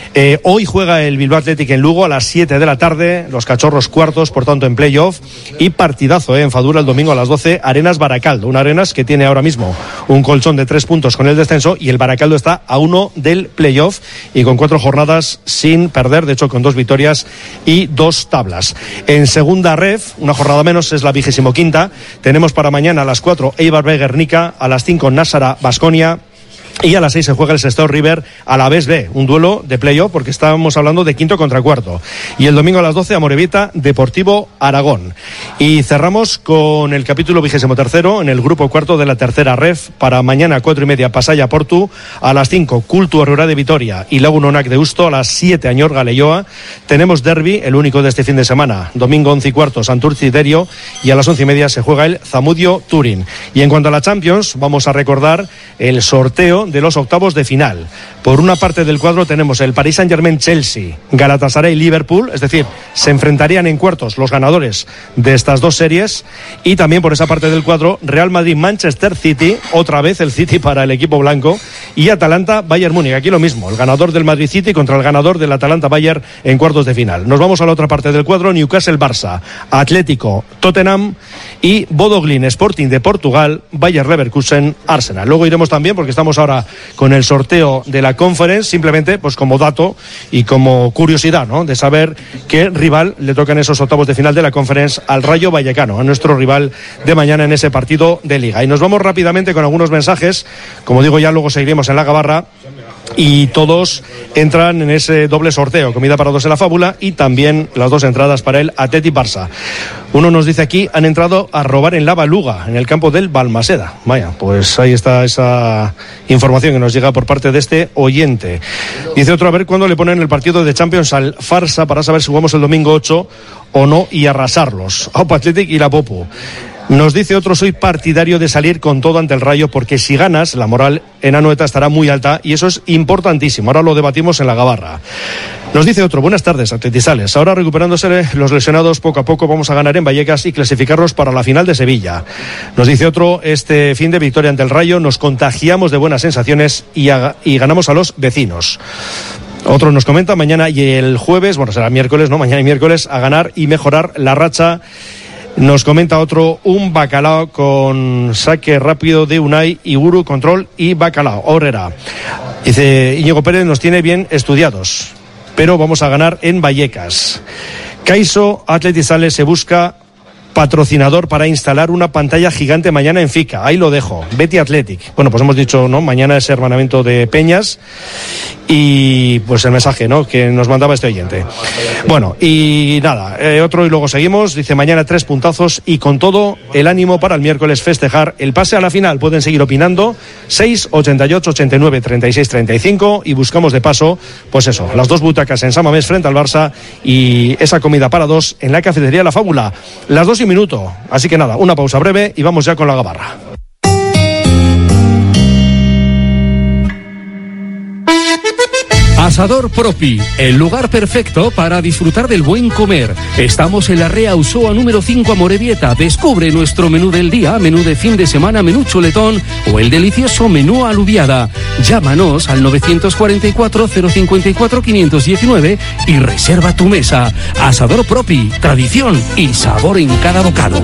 Hoy juega el Bilbao Athletic en Lugo a las 7 de la tarde, los cachorros cuartos, por tanto en playoff, y partidazo en Fadura el domingo a las 12, Arenas Baracaldo, una Arenas que tiene ahora mismo un colchón de 3 puntos con el descenso, y el Baracaldo está a 1 del playoff y con 4 jornadas sin perder, de hecho con 2 victorias y 2 tablas. En segunda ref, una jornada menos, es la 25ª. Tenemos para mañana a las 4 Eibar Guernica, a las 5 Nássara Baskonia, y a las 6 se juega el Sestao River a la vez B, un duelo de playoff porque estábamos hablando de quinto contra cuarto. Y el domingo a las 12 Amorebieta Deportivo Aragón. Y cerramos con el capítulo 23º en el grupo cuarto de la tercera ref. Para mañana 4:30 Pasaya Portu, a las 5 Cultu Herrera de Vitoria y Lagun Onac de Usto, a las 7 Añorga Leioa. Tenemos derbi, el único de este fin de semana, domingo 11:15 Santurci Derio, y a las 11:30 se juega el Zamudio Turín. Y en cuanto a la Champions, vamos a recordar el sorteo de los octavos de final. Por una parte del cuadro tenemos el Paris Saint-Germain Chelsea, Galatasaray Liverpool, es decir, se enfrentarían en cuartos los ganadores de estas dos series, y también por esa parte del cuadro Real Madrid Manchester City, otra vez el City para el equipo blanco, y Atalanta Bayern Múnich, aquí lo mismo, el ganador del Madrid City contra el ganador del Atalanta Bayern en cuartos de final. Nos vamos a la otra parte del cuadro, Newcastle Barça, Atlético Tottenham y Bodo Glimt Sporting de Portugal, Bayer Leverkusen Arsenal. Luego iremos también, porque estamos ahora con el sorteo de la Conference, simplemente pues como dato y como curiosidad, ¿no?, de saber qué rival le toca en esos octavos de final de la Conference al Rayo Vallecano, a nuestro rival de mañana en ese partido de Liga. Y nos vamos rápidamente con algunos mensajes, como digo, ya luego seguiremos en la gabarra. y todos entran en ese doble sorteo, comida para 2 en la fábula y también las 2 entradas para el Atleti Barça. Uno nos dice aquí, han entrado a robar en la Baluga, en el campo del Balmaseda. Vaya, pues ahí está esa información que nos llega por parte de este oyente. Dice otro, a ver cuándo le ponen el partido de Champions al Farsa para saber si jugamos el domingo 8 o no y arrasarlos. Aupa Athletic y la Popu. Nos dice otro, soy partidario de salir con todo ante el Rayo porque si ganas, la moral en Anoeta estará muy alta y eso es importantísimo. Ahora lo debatimos en la Gabarra. Nos dice otro, buenas tardes, atletizales. Ahora recuperándose los lesionados poco a poco vamos a ganar en Vallecas y clasificarlos para la final de Sevilla. Nos dice otro, este fin de victoria ante el Rayo nos contagiamos de buenas sensaciones y ganamos a los vecinos. Otro nos comenta, mañana y el jueves, bueno, será miércoles, ¿no? Mañana y miércoles a ganar y mejorar la racha. Nos comenta otro, un Bacalao con saque rápido de Unai, Iguru, control y Bacalao, Orrera. Dice, Íñigo Pérez nos tiene bien estudiados, pero vamos a ganar en Vallecas. Caiso, Atletizales se busca patrocinador para instalar una pantalla gigante mañana en Fica. Ahí lo dejo. Betty Athletic. Bueno, pues hemos dicho, ¿no? Mañana es hermanamiento de Peñas y pues el mensaje, ¿no? Que nos mandaba este oyente. Bueno, y nada, otro y luego seguimos. Dice, mañana 3 puntazos y con todo el ánimo para el miércoles festejar el pase a la final. Pueden seguir opinando. 6, 88, 89, 36, 35 y buscamos de paso, pues eso, las 2 butacas en San Mamés frente al Barça y esa comida para 2 en la cafetería La Fábula. Las 2 y minuto. Así que nada, una pausa breve y vamos ya con la Gabarra. Asador Propi, el lugar perfecto para disfrutar del buen comer. Estamos en la Rea Usoa número 5 Amorebieta. Descubre nuestro menú del día, menú de fin de semana, menú chuletón o el delicioso menú alubiada. Llámanos al 944 054 519 y reserva tu mesa. Asador Propi, tradición y sabor en cada bocado.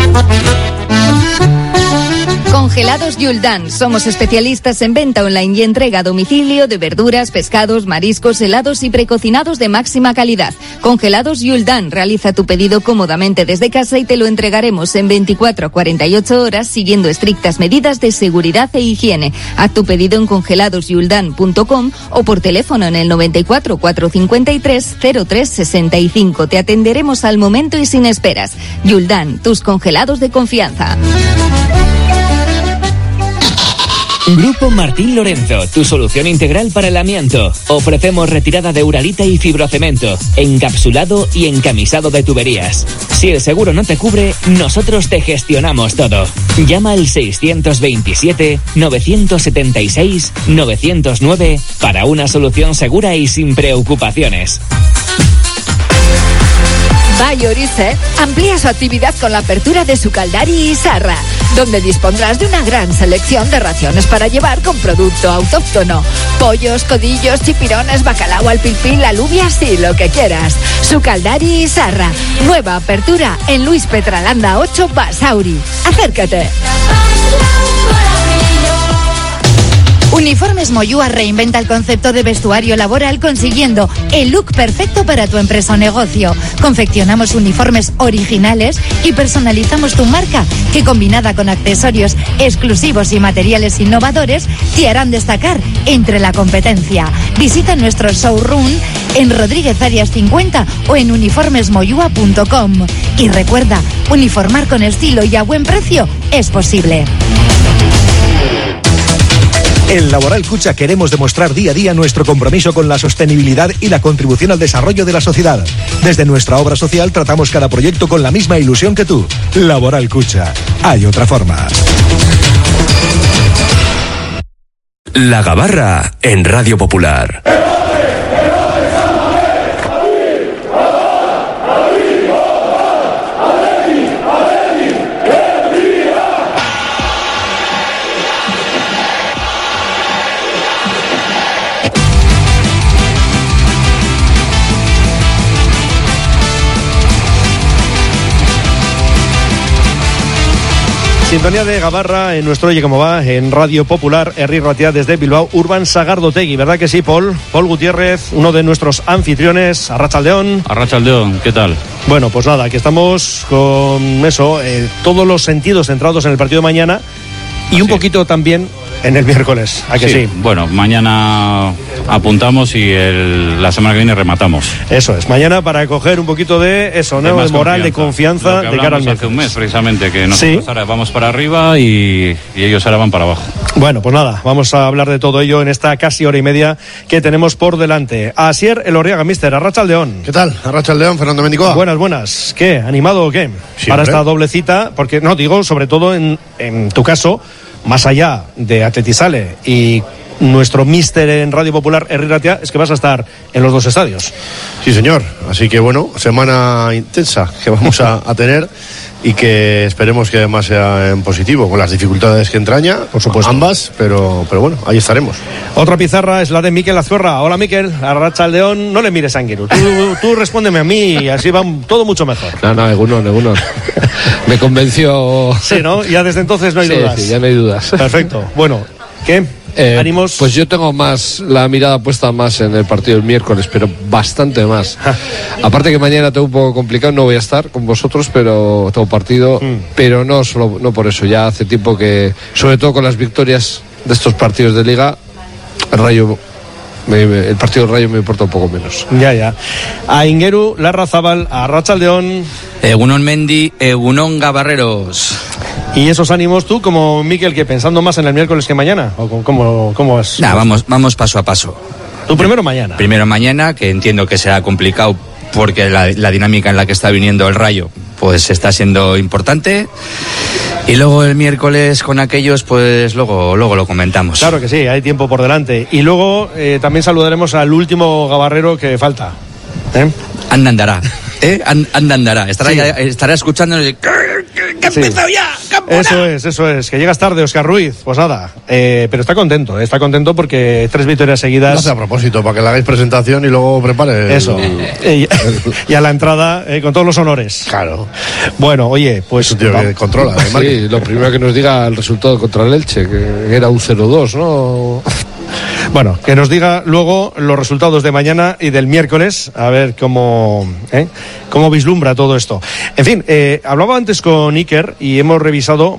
Congelados Yuldan. Somos especialistas en venta online y entrega a domicilio de verduras, pescados, mariscos, helados y precocinados de máxima calidad. Congelados Yuldan. Realiza tu pedido cómodamente desde casa y te lo entregaremos en 24 a 48 horas siguiendo estrictas medidas de seguridad e higiene. Haz tu pedido en congeladosyuldan.com o por teléfono en el 94 453 0365. Te atenderemos al momento y sin esperas. Yuldan, tus congelados de confianza. Grupo Martín Lorenzo, tu solución integral para el amianto. Ofrecemos retirada de uralita y fibrocemento, encapsulado y encamisado de tuberías. Si el seguro no te cubre, nosotros te gestionamos todo. Llama al 627-976-909 para una solución segura y sin preocupaciones. Bayorice amplía su actividad con la apertura de su Caldari y Sarra, donde dispondrás de una gran selección de raciones para llevar con producto autóctono. Pollos, codillos, chipirones, bacalao al pilpil, alubias y lo que quieras. Su Caldari y Sarra, nueva apertura en Luis Petralanda 8 Basauri. Acércate. Uniformes Moyúa reinventa el concepto de vestuario laboral consiguiendo el look perfecto para tu empresa o negocio. Confeccionamos uniformes originales y personalizamos tu marca, que combinada con accesorios exclusivos y materiales innovadores te harán destacar entre la competencia. Visita nuestro showroom en Rodríguez Arias 50 o en uniformesmoyua.com. Y recuerda, uniformar con estilo y a buen precio es posible. En Laboral Cucha queremos demostrar día a día nuestro compromiso con la sostenibilidad y la contribución al desarrollo de la sociedad. Desde nuestra obra social tratamos cada proyecto con la misma ilusión que tú. Laboral Cucha. Hay otra forma. La Gabarra en Radio Popular. Sintonía de Gabarra en nuestro Oye Cómo Va, en Radio Popular, Herri Ratia desde Bilbao, Urban Sagardotegui, ¿verdad que sí, Paul? Paul Gutiérrez, uno de nuestros anfitriones, Arratsaldeón. Arratsaldeón, ¿qué tal? Bueno, pues nada, aquí estamos con eso, todos los sentidos centrados en el partido de mañana y así un poquito también en el miércoles, ¿a que sí? Bueno, mañana apuntamos y la semana que viene rematamos. Eso es, mañana para coger un poquito de eso, ¿no? De moral, de confianza de cara al miércoles. Hace un mes precisamente que nosotros ahora vamos para arriba y ellos ahora van para abajo. Bueno, pues nada, vamos a hablar de todo ello en esta casi hora y media que tenemos por delante. Asier Elorriaga, mister, Arratsaldeon. ¿Qué tal? Arratsaldeon, Fernando Mendicoa. Buenas. ¿Qué? ¿Animado o qué? Siempre. Para esta doble cita, porque no, digo, sobre todo en tu caso, más allá de Atletisale y nuestro míster en Radio Popular, Herri Ratia, es que vas a estar en los dos estadios. Sí, señor. Así que bueno, semana intensa que vamos a tener y que esperemos que además sea en positivo, con las dificultades que entraña, por supuesto, ambas, pero bueno, ahí estaremos. Otra pizarra es la de Miquel Azcuerra. Hola, Miquel, Arratsaldeon. No le mires a Anguiru, tú respóndeme a mí y así va todo mucho mejor. No, Egunon. Me convenció. Sí, ¿no? Ya desde entonces no hay dudas. Sí, ya no hay dudas. Perfecto. Bueno, ¿qué? ¿Ánimos? Pues yo tengo la mirada puesta más en el partido del miércoles, pero bastante más. Aparte que mañana tengo un poco complicado, no voy a estar con vosotros, pero tengo partido, pero no por eso. Ya hace tiempo que, sobre todo con las victorias de estos partidos de Liga, el partido del Rayo me importa un poco menos. Ya. A Ingeru, Larrazabal, a Arratsaldeon. Egunon Mendi, Egunon Gabarreros. ¿Y esos ánimos tú, como Miquel, que pensando más en el miércoles que mañana? ¿O cómo es? Vamos paso a paso. ¿Tú primero mañana? Primero mañana, que entiendo que será complicado porque la dinámica en la que está viniendo el Rayo pues está siendo importante. Y luego el miércoles con aquellos, pues luego lo comentamos. Claro que sí, hay tiempo por delante. Y luego también saludaremos al último gabarrero que falta. Andará. Estará escuchando. ¡Que sí. empezado ya! Eso es, que llegas tarde, Óscar Ruiz. Pues nada, pero está contento porque 3 victorias seguidas. No hace a propósito, para que le hagáis presentación y luego prepare. Eso. Y a la entrada, con todos los honores. Claro. Bueno, oye, pues. Es un tío que controla. Sí, lo primero que nos diga el resultado contra el Elche, que era un 0-2, ¿no? Bueno, que nos diga luego los resultados de mañana y del miércoles, a ver cómo vislumbra todo esto. En fin, hablaba antes con Iker y hemos revisado,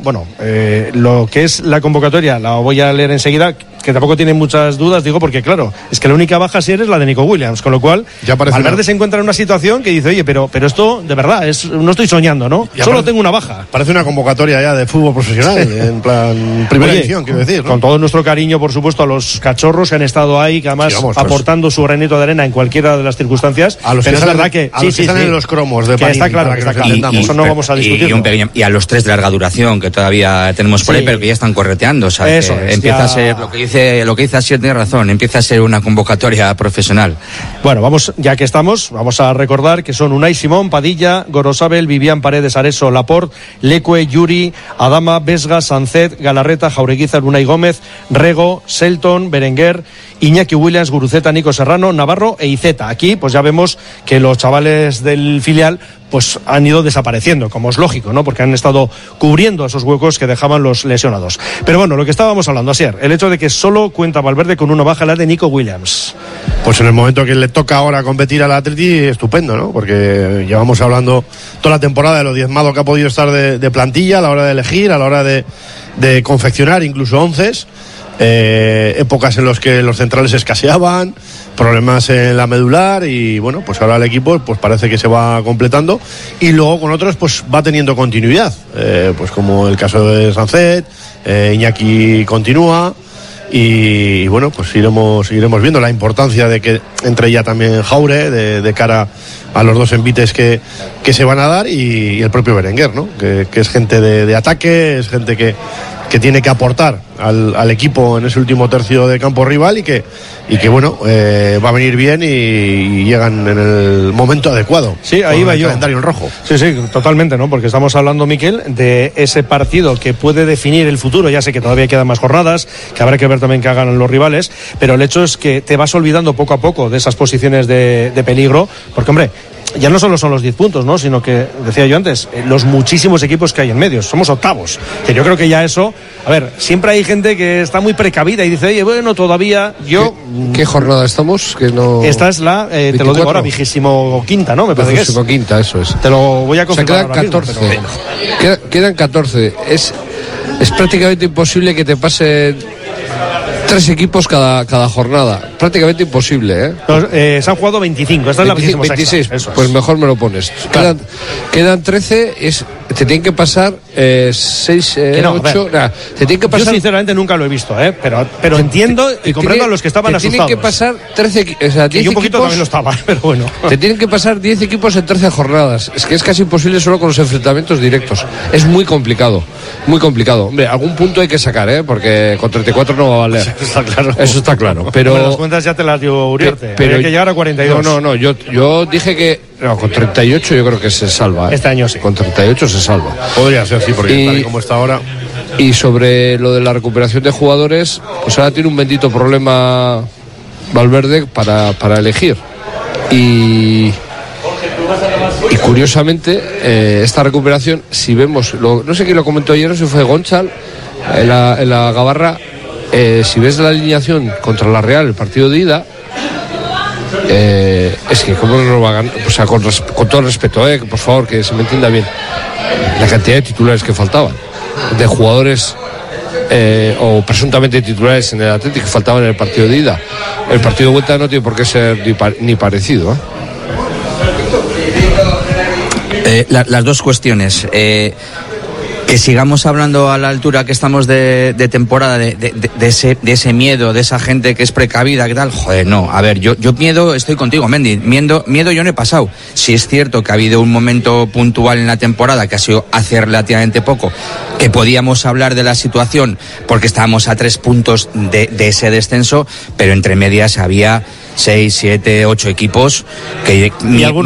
lo que es la convocatoria, la voy a leer enseguida, que tampoco tiene muchas dudas, digo, porque claro, es que la única baja sí es la de Nico Williams, con lo cual Valverde se encuentra en una situación que dice, oye, pero esto de verdad, no estoy soñando, ¿no? Solo tengo una baja. Parece una convocatoria ya de fútbol profesional, en plan primera edición, quiero decir, ¿no? Con todo nuestro cariño, por supuesto, a los cachorros que han estado ahí, que además aportando su granito de arena en cualquiera de las circunstancias. A los que están en los cromos de Panini, está claro, eso no vamos a discutir. Y a los 3 de larga duración que todavía tenemos por ahí, pero que ya están correteando. O sea, eso empieza a ser lo que dice Asier, tiene razón, empieza a ser una convocatoria profesional. Bueno, vamos a recordar que son Unai Simón, Padilla, Gorosabel, Vivian Paredes, Areso, Laporte, Lecue, Yuri, Adama, Vesga, Sancet, Galarreta, Jaureguizar, Unai Gómez, Rego, Selton, Berenguer, Iñaki Williams, Guruceta, Nico Serrano, Navarro e Iceta. Aquí pues ya vemos que los chavales del filial pues han ido desapareciendo, como es lógico, ¿no? Porque han estado cubriendo esos huecos que dejaban los lesionados. Pero bueno, lo que estábamos hablando, Asier, el hecho de que solo cuenta Valverde con una baja, la de Nico Williams. Pues en el momento que le toca ahora competir al Atleti, estupendo, ¿no? Porque llevamos hablando toda la temporada de lo diezmado que ha podido estar de plantilla a la hora de elegir, a la hora de confeccionar incluso onces. Épocas en las que los centrales escaseaban, problemas en la medular y bueno, pues ahora el equipo pues parece que se va completando y luego con otros pues va teniendo continuidad, pues como el caso de Sancet, Iñaki continúa y bueno, pues iremos viendo la importancia de que entre ya también Jaure de cara a los 2 envites que se van a dar y el propio Berenguer, ¿no? Que es gente de ataque, es gente que tiene que aportar al equipo en ese último tercio de campo rival y que bueno, va a venir bien y llegan en el momento adecuado. Sí, ahí va yo. Calendario en rojo. Sí, totalmente, ¿no? Porque estamos hablando, Miquel, de ese partido que puede definir el futuro. Ya sé que todavía quedan más jornadas, que habrá que ver también qué hagan los rivales, pero el hecho es que te vas olvidando poco a poco de esas posiciones de peligro, porque, hombre, ya no solo son los 10 puntos, ¿no? Sino que, decía yo antes, los muchísimos equipos que hay en medio. Somos octavos. Que yo creo que ya eso... A ver, siempre hay gente que está muy precavida y dice, oye, bueno, todavía yo... ¿Qué jornada estamos? Que no... Esta es la, te lo digo ahora, 25ª, ¿no? Me parece que es. 25ª, eso es. Te lo voy a confirmar. O sea, quedan 14. Quedan 14. Es prácticamente imposible que te pase 3 equipos cada jornada. Prácticamente imposible, ¿eh? Se han jugado 25. Esta 25, es la 26. Eso pues es. mejor me lo pones. Claro. Quedan 13. Te tienen que pasar 6, 8. Te tienen que pasar. Yo sinceramente nunca lo he visto, pero entiendo y comprendo a los que estaban asustados. Tienen que pasar 13, o sea, 10 y un poquito equipos, también lo estaba, pero bueno. Te tienen que pasar 10 equipos en 13 jornadas. Es que es casi imposible solo con los enfrentamientos directos. Es muy complicado, muy complicado. Hombre, algún punto hay que sacar, porque con 34 no va a valer. Está claro. Eso está claro. Pero las cuentas ya te las dio Uriarte. Pero hay que llegar a 42. No. Yo dije que con 38 yo creo que se salva. Este año sí. Con 38 se salva. Podría ser, sí, porque tal y como está ahora. Y sobre lo de la recuperación de jugadores, pues ahora tiene un bendito problema Valverde para elegir. Y curiosamente, esta recuperación, si vemos, no sé quién lo comentó ayer, no sé si fue Gonchal, en la Gabarra, si ves la alineación contra la Real, el partido de ida, es que cómo no va a ganar, o sea, con todo el respeto, por favor, que se me entienda bien, la cantidad de titulares que faltaban, de jugadores o presuntamente titulares en el Atlético que faltaban en el partido de ida. El partido de vuelta no tiene por qué ser ni parecido. Las dos cuestiones. Que sigamos hablando a la altura que estamos de temporada de ese miedo, de esa gente que es precavida, ¿qué tal? Joder, no. A ver, yo miedo, estoy contigo, Mendy. Miedo yo no he pasado. Si es cierto que ha habido un momento puntual en la temporada, que ha sido hace relativamente poco, que podíamos hablar de la situación porque estábamos a 3 puntos de ese descenso, pero entre medias había 6, 7, 8 equipos que miedo,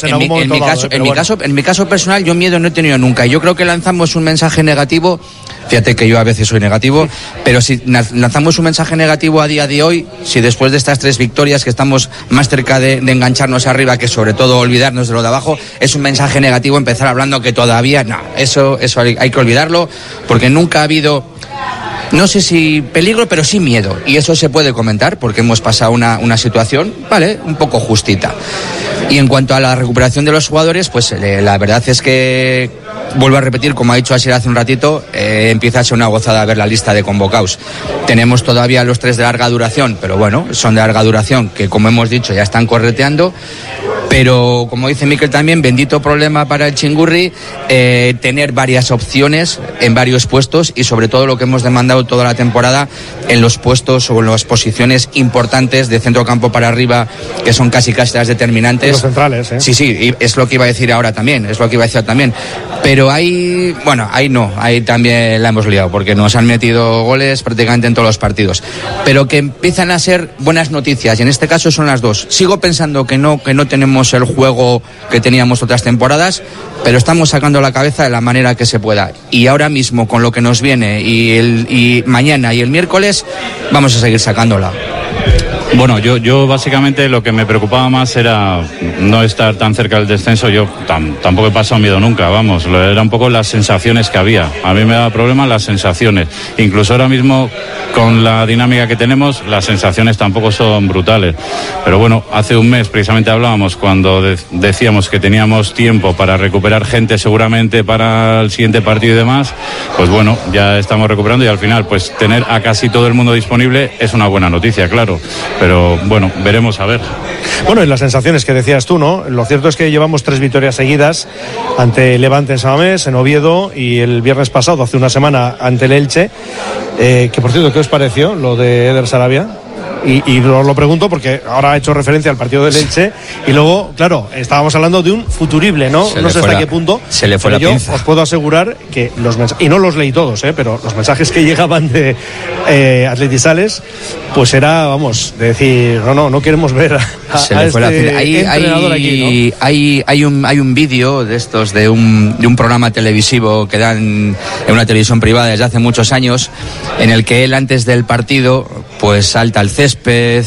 en mi caso personal, yo miedo no he tenido nunca. Yo creo que lanzamos un mensaje negativo. Fíjate que yo a veces soy negativo, pero si lanzamos un mensaje negativo a día de hoy, si después de estas 3 victorias que estamos más cerca de engancharnos arriba, que sobre todo olvidarnos de lo de abajo, es un mensaje negativo empezar hablando que todavía no, eso hay que olvidarlo, porque nunca ha habido, no sé si peligro, pero sí miedo. Y eso se puede comentar porque hemos pasado una situación, vale, un poco justita. Y en cuanto a la recuperación de los jugadores, pues la verdad es que, vuelvo a repetir, como ha dicho Asier hace un ratito, empieza a ser una gozada ver la lista de convocados. Tenemos todavía los 3 de larga duración, pero bueno, son de larga duración, que como hemos dicho ya están correteando. Pero como dice Mikel también, bendito problema para el Chingurri, tener varias opciones en varios puestos y sobre todo lo que hemos demandado toda la temporada en los puestos o en las posiciones importantes de centro campo para arriba, que son casi las determinantes. Los centrales, Sí, y es lo que iba a decir ahora también, pero ahí también la hemos liado, porque nos han metido goles prácticamente en todos los partidos, pero que empiezan a ser buenas noticias, y en este caso son las dos. Sigo pensando que no tenemos el juego que teníamos otras temporadas, pero estamos sacando la cabeza de la manera que se pueda, y ahora mismo con lo que nos viene y mañana y el miércoles vamos a seguir sacándola. Bueno, yo básicamente lo que me preocupaba más era no estar tan cerca del descenso. Yo tampoco he pasado miedo nunca, vamos, era un poco las sensaciones que había. A mí me daba problema las sensaciones. Incluso ahora mismo, con la dinámica que tenemos, las sensaciones tampoco son brutales. Pero bueno, hace un mes precisamente hablábamos cuando decíamos que teníamos tiempo para recuperar gente seguramente para el siguiente partido y demás. Pues bueno, ya estamos recuperando y al final pues tener a casi todo el mundo disponible es una buena noticia, claro. Pero bueno, veremos a ver. Bueno, y las sensaciones que decías tú, ¿no? Lo cierto es que llevamos 3 victorias seguidas ante Levante en San Mamés, en Oviedo, y el viernes pasado, hace una semana, ante el Elche. Que por cierto, ¿qué os pareció lo de Eder Sarabia? Y lo pregunto porque ahora ha hecho referencia al partido del Elche y luego, claro, estábamos hablando de un futurible, ¿no? No sé hasta qué punto. Se le fue la pinza. Os puedo asegurar que los mensajes, y no los leí todos, pero los mensajes que llegaban de Atletizales, pues era, vamos, de decir, no queremos ver a este entrenador aquí, ¿no? Hay un vídeo de estos de un programa televisivo que dan en una televisión privada desde hace muchos años, en el que él antes del partido pues salta al césped,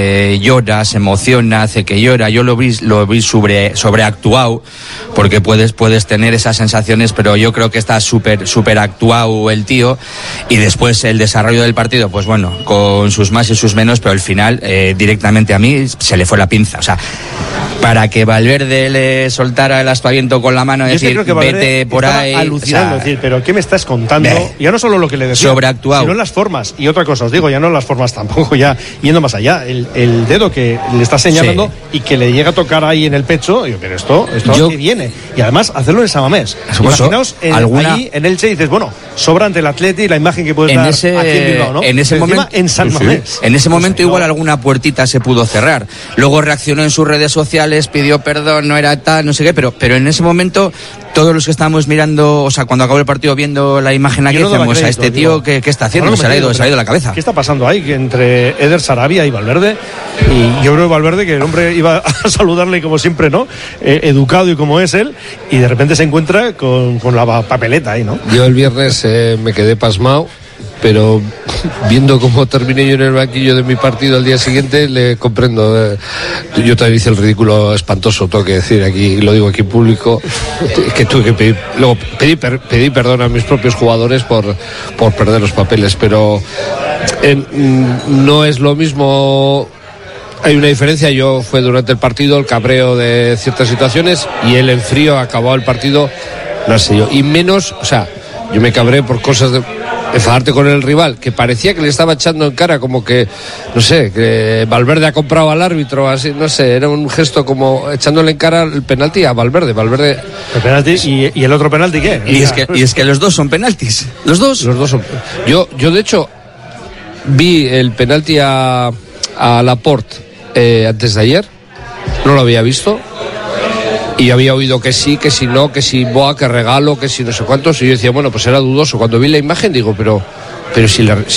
llora, se emociona, hace que llora. Yo lo vi sobreactuado, porque puedes tener esas sensaciones, pero yo creo que está súper actuado el tío. Y después el desarrollo del partido, pues bueno, con sus más y sus menos, pero al final directamente a mí se le fue la pinza. O sea, para que Valverde le soltara el aspaviento con la mano y decir, vete por ahí, alucinando, decir, pero ¿qué me estás contando? Ya no solo lo que le decía, sobreactuado, sino las formas. Y otra cosa, os digo, ya no las formas más tampoco ya yendo más allá. El dedo que le está señalando y que le llega a tocar ahí en el pecho, pero esto que viene. Y además hacerlo en San Mamés. Imaginaos allí en Elche, dices, bueno, sobra ante el Atleti la imagen que puedes dar aquí en Bilbao, ¿no? En ese momento, en San Mamés. En ese momento igual alguna puertita se pudo cerrar. Luego reaccionó en sus redes sociales, pidió perdón, no era tal, no sé qué, pero en ese momento todos los que estábamos mirando, o sea, cuando acabó el partido viendo la imagen aquí, decíamos, a este tío, ¿qué está haciendo? Se le ha ido la cabeza. ¿Qué está pasando ahí? Que entre Eder Sarabia y Valverde, y yo creo que Valverde, que el hombre iba a saludarle como siempre, ¿no? Educado y como es él, y de repente se encuentra con la papeleta ahí, ¿no? Yo el viernes me quedé pasmado, pero viendo cómo terminé yo en el banquillo de mi partido al día siguiente, le comprendo. Yo también hice el ridículo espantoso, tengo que decir aquí, lo digo aquí en público, que tuve que pedir, luego pedí perdón a mis propios jugadores por perder los papeles, pero no es lo mismo. Hay una diferencia. Yo fue durante el partido el cabreo de ciertas situaciones y él en frío acabó el partido, no sé yo, y menos, o sea, yo me cabré por cosas de enfadarte con el rival, que parecía que le estaba echando en cara como que, no sé, que Valverde ha comprado al árbitro, así, no sé, era un gesto como echándole en cara el penalti a Valverde. El penalti y el otro penalti, ¿qué? Y es que los dos son penaltis. Los dos son. Yo de hecho vi el penalti a Laporte antes de ayer, no lo había visto. Y había oído que sí, que si no, que si Boa, que regalo, que si no sé cuántos. Y yo decía, bueno, pues era dudoso. Cuando vi la imagen digo, pero si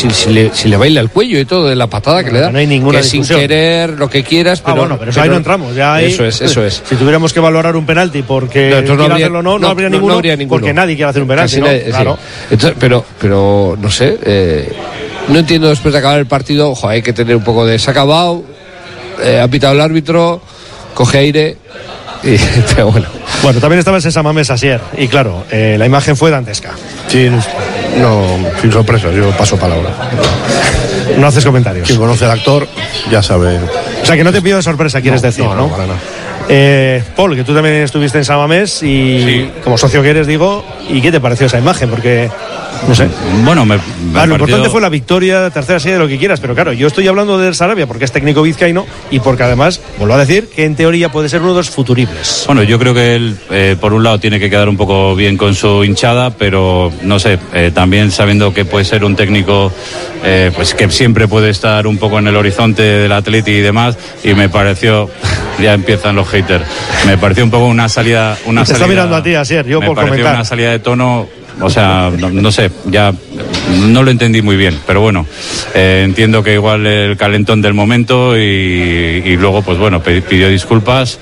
le baila el cuello y todo de la patada que le da, no hay ninguna que discusión. Sin querer, lo que quieras, pero ahí no entramos. Ya ahí, eso es. Si tuviéramos que valorar un penalti porque no hacerlo, no habría ninguno, porque nadie quiere hacer un penalti, ¿no? Claro. Entonces, pero no sé, no entiendo después de acabar el partido, hay que tener un poco de se ha acabado, ha pitado el árbitro, coge aire. Pero bueno, también estaba en San Mamés ayer y claro, la imagen fue dantesca. Sí, sin sorpresa, yo paso palabra. No haces comentarios. Quien conoce al actor ya sabe. O sea, que no te pido de sorpresa, quieres decir, ¿no? Para nada. Paul, que tú también estuviste en San Mamés y como socio que eres, digo, ¿y qué te pareció esa imagen? Porque, no sé. Bueno, lo importante fue la victoria, tercera serie, de lo que quieras, pero claro, yo estoy hablando de Sarabia porque es técnico vizcaíno y porque además, vuelvo a decir, que en teoría puede ser uno de los futuribles. Bueno, yo creo que él, por un lado, tiene que quedar un poco bien con su hinchada, pero, no sé, también sabiendo que puede ser un técnico pues que siempre puede estar un poco en el horizonte del Atleti y demás, y me pareció, ya empiezan los haters, me pareció un poco una salida... Te está mirando a ti, Asier, yo por comentar. Una salida de tono, o sea, no sé, ya no lo entendí muy bien, pero bueno, entiendo que igual el calentón del momento y luego, pues bueno, pidió disculpas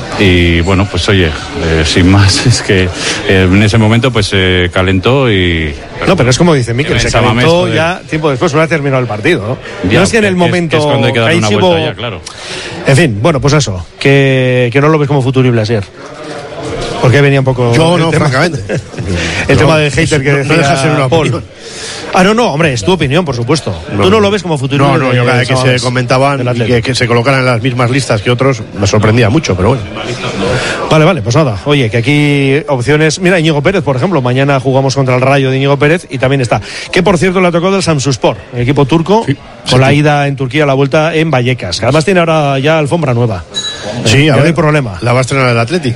y bueno, pues oye, sin más, es que en ese momento pues calentó y... No, pero es como dice Mikel, se calentó ya tiempo después, una vez terminado el partido, ¿no? No es que en el momento... Es cuando hay que dar una vuelta ya, claro. En fin, bueno, pues eso, que no lo ves como futurible, Asier. Porque venía un poco... Yo no, francamente. El tema del hater que decía no deja ser una opinión. No, hombre, es tu opinión, por supuesto. Tú no lo ves como futuro. No, yo cada vez que se comentaban y que se colocaran en las mismas listas que otros, me sorprendía mucho, pero bueno. Vale, pues nada. Oye, que aquí opciones... Mira, Íñigo Pérez, por ejemplo, mañana jugamos contra el Rayo de Íñigo Pérez y también está. Que, por cierto, le ha tocado del Samsunspor, el equipo turco, con la ida en Turquía, la vuelta en Vallecas. Que además tiene ahora ya alfombra nueva. Sí, no hay problema. La va a estrenar el Athletic.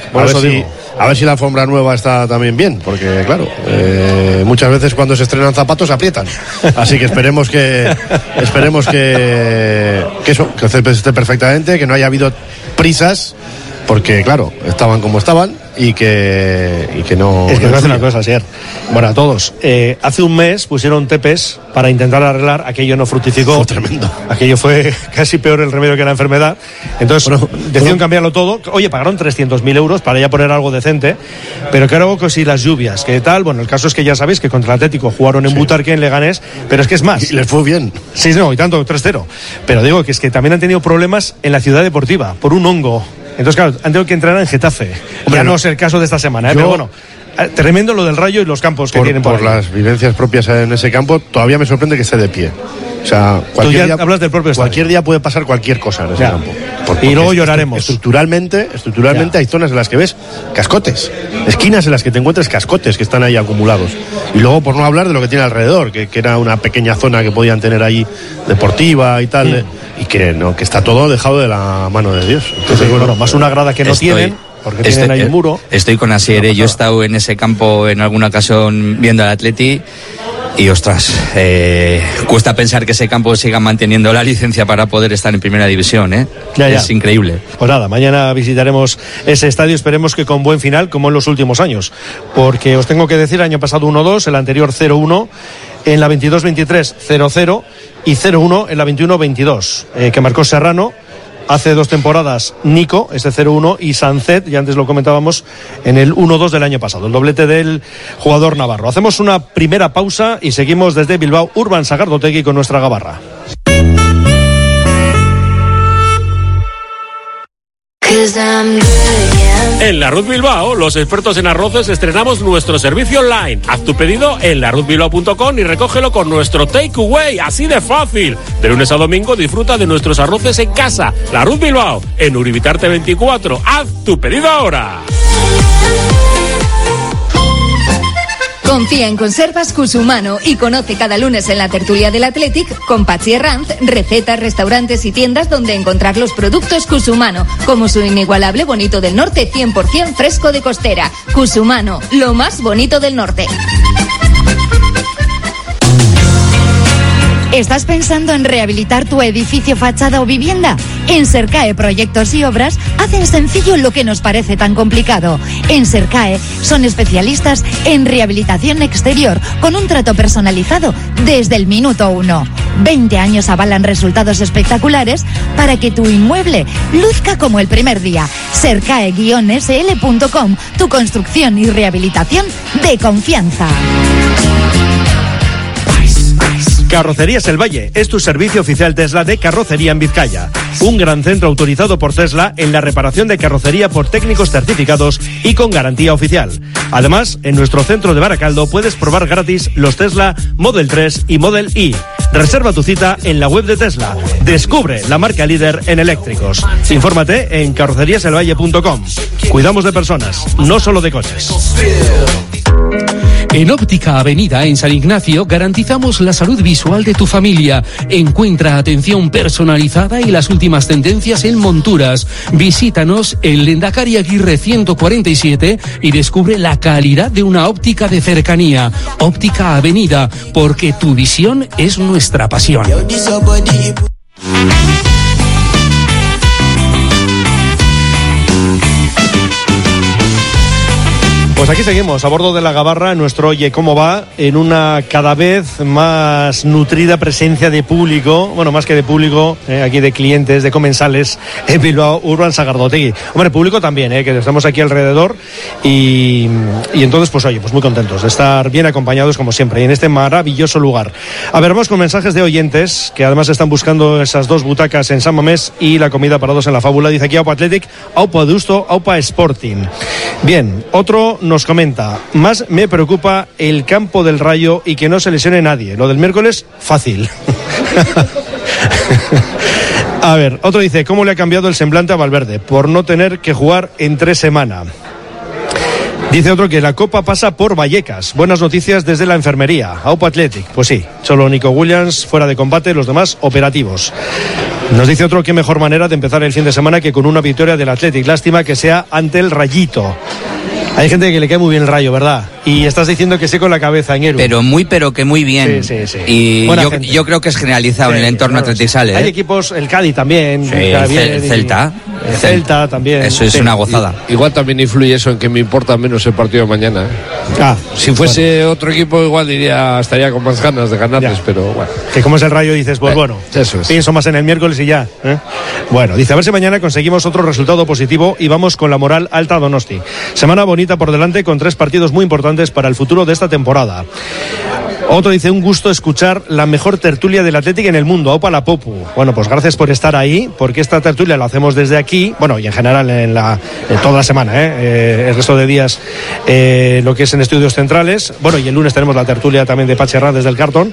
A ver si la alfombra nueva está también bien, porque claro, muchas veces cuando se estrenan zapatos aprietan. Así que esperemos que el césped esté perfectamente, que no haya habido prisas, porque claro, estaban como estaban y que no... Es que no hace una cosa, Asier. Bueno, a todos. Hace un mes pusieron tepes para intentar arreglar, aquello no fructificó. Fue tremendo. Aquello fue casi peor el remedio que la enfermedad. Entonces decidieron cambiarlo todo. Oye, pagaron 300.000 euros para ya poner algo decente, pero que ahora si las lluvias, ¿qué tal? Bueno, el caso es que ya sabéis que contra el Atlético jugaron en Butarque, en Leganés, pero es que es más. Y les fue bien. Sí, no, y tanto, 3-0. Pero digo que es que también han tenido problemas en la Ciudad Deportiva por un hongo. Entonces, claro, han tenido que entrenar en Getafe. Hombre, ya no es el caso de esta semana, pero bueno. tremendo lo del Rayo y los campos que tienen por las vivencias propias en ese campo. Todavía me sorprende que esté de pie. O sea, hablas del propio cualquier día puede pasar cualquier cosa en ese campo. Y luego lloraremos. Estructuralmente hay zonas en las que ves cascotes, esquinas en las que te encuentras cascotes que están ahí acumulados. Y luego, por no hablar de lo que tiene alrededor, que era una pequeña zona que podían tener ahí deportiva y tal, y que está todo dejado de la mano de Dios. Entonces, bueno, más una grada que no tienen, porque tienen ahí un muro. Estoy con Asier, yo he estado en ese campo en alguna ocasión viendo al Atleti. Y ostras, cuesta pensar que ese campo siga manteniendo la licencia para poder estar en primera división, Es increíble. Pues nada, mañana visitaremos ese estadio, esperemos que con buen final, como en los últimos años. Porque os tengo que decir, año pasado 1-2, el anterior 0-1, en la 22-23 0-0 y 0-1 en la 21-22, que marcó Serrano. Hace 2 temporadas Nico, este 0-1, y Sancet, ya antes lo comentábamos, en el 1-2 del año pasado, el doblete del jugador navarro. Hacemos una primera pausa y seguimos desde Bilbao, Urban Sagardotegui, con nuestra gabarra. En Larruz Bilbao, los expertos en arroces, estrenamos nuestro servicio online. Haz tu pedido en larruzbilbao.com y recógelo con nuestro takeaway, así de fácil. De lunes a domingo disfruta de nuestros arroces en casa. Larruz Bilbao, en Uribitarte 24. Haz tu pedido ahora. Confía en Conservas Cusumano y conoce cada lunes en la tertulia del Athletic con Patxi Herranz recetas, restaurantes y tiendas donde encontrar los productos Cusumano, como su inigualable bonito del norte 100% fresco de costera. Cusumano, lo más bonito del norte. ¿Estás pensando en rehabilitar tu edificio, fachada o vivienda? En Sercae Proyectos y Obras hacen sencillo lo que nos parece tan complicado. En Sercae son especialistas en rehabilitación exterior con un trato personalizado desde el minuto 1. 20 años avalan resultados espectaculares para que tu inmueble luzca como el primer día. Sercae-sl.com, tu construcción y rehabilitación de confianza. Carrocerías El Valle es tu servicio oficial Tesla de carrocería en Vizcaya. Un gran centro autorizado por Tesla en la reparación de carrocería por técnicos certificados y con garantía oficial. Además, en nuestro centro de Baracaldo puedes probar gratis los Tesla Model 3 y Model Y. Reserva tu cita en la web de Tesla. Descubre la marca líder en eléctricos. Infórmate en carroceriaselvalle.com. Cuidamos de personas, no solo de coches. En Óptica Avenida, en San Ignacio, garantizamos la salud visual de tu familia. Encuentra atención personalizada y las últimas tendencias en monturas. Visítanos en Lendakari Aguirre 147 y descubre la calidad de una óptica de cercanía. Óptica Avenida, porque tu visión es nuestra pasión. Pues aquí seguimos, a bordo de la gabarra, en nuestro Oye Cómo Va, en una cada vez más nutrida presencia de público, bueno, más que de público, aquí de clientes, de comensales, en Bilbao, Urban Sagardotegui. Hombre, público también, que estamos aquí alrededor y entonces, pues oye, pues muy contentos de estar bien acompañados como siempre y en este maravilloso lugar. A ver, vamos con mensajes de oyentes, que además están buscando esas 2 butacas en San Mamés y la comida para 2 en la Fábula. Dice aquí Aupa Athletic, Aupa Deusto, Aupa Sporting. Bien, otro nos comenta, más me preocupa el campo del Rayo y que no se lesione nadie. Lo del miércoles, fácil. A ver, otro dice, ¿cómo le ha cambiado el semblante a Valverde? Por no tener que jugar en 3 semanas. Dice otro que la Copa pasa por Vallecas. Buenas noticias desde la enfermería. Aupa Athletic. Pues sí, solo Nico Williams fuera de combate, los demás operativos. Nos dice otro que mejor manera de empezar el fin de semana que con una victoria del Athletic. Lástima que sea ante el Rayito. Hay gente que le cae muy bien el Rayo, ¿verdad? Y estás diciendo que sí con la cabeza, Ñeru. Pero que muy bien. Sí. Y yo creo que es generalizado en el entorno atleticale. Hay equipos, el Cádiz también. Sí, el Celta. El Celta también. Eso es una gozada. Igual también influye eso en que me importa menos el partido de mañana. Si fuese otro equipo, igual estaría con más ganas de ganarles, pero bueno. Que como es el Rayo, dices, pues bueno, eso es. Pienso más en el miércoles y ya. Bueno, dice, a ver si mañana conseguimos otro resultado positivo y vamos con la moral alta a Donosti. Semana bonita por delante con 3 partidos muy importantes para el futuro de esta temporada. Otro dice, un gusto escuchar la mejor tertulia del Athletic en el mundo, Aupa la Popu. Bueno, pues gracias por estar ahí, porque esta tertulia la hacemos desde aquí aquí, bueno, y en general en toda la semana, el resto de días, lo que es en estudios centrales. Bueno, y el lunes tenemos la tertulia también de Pachi Herrán desde el Cartón.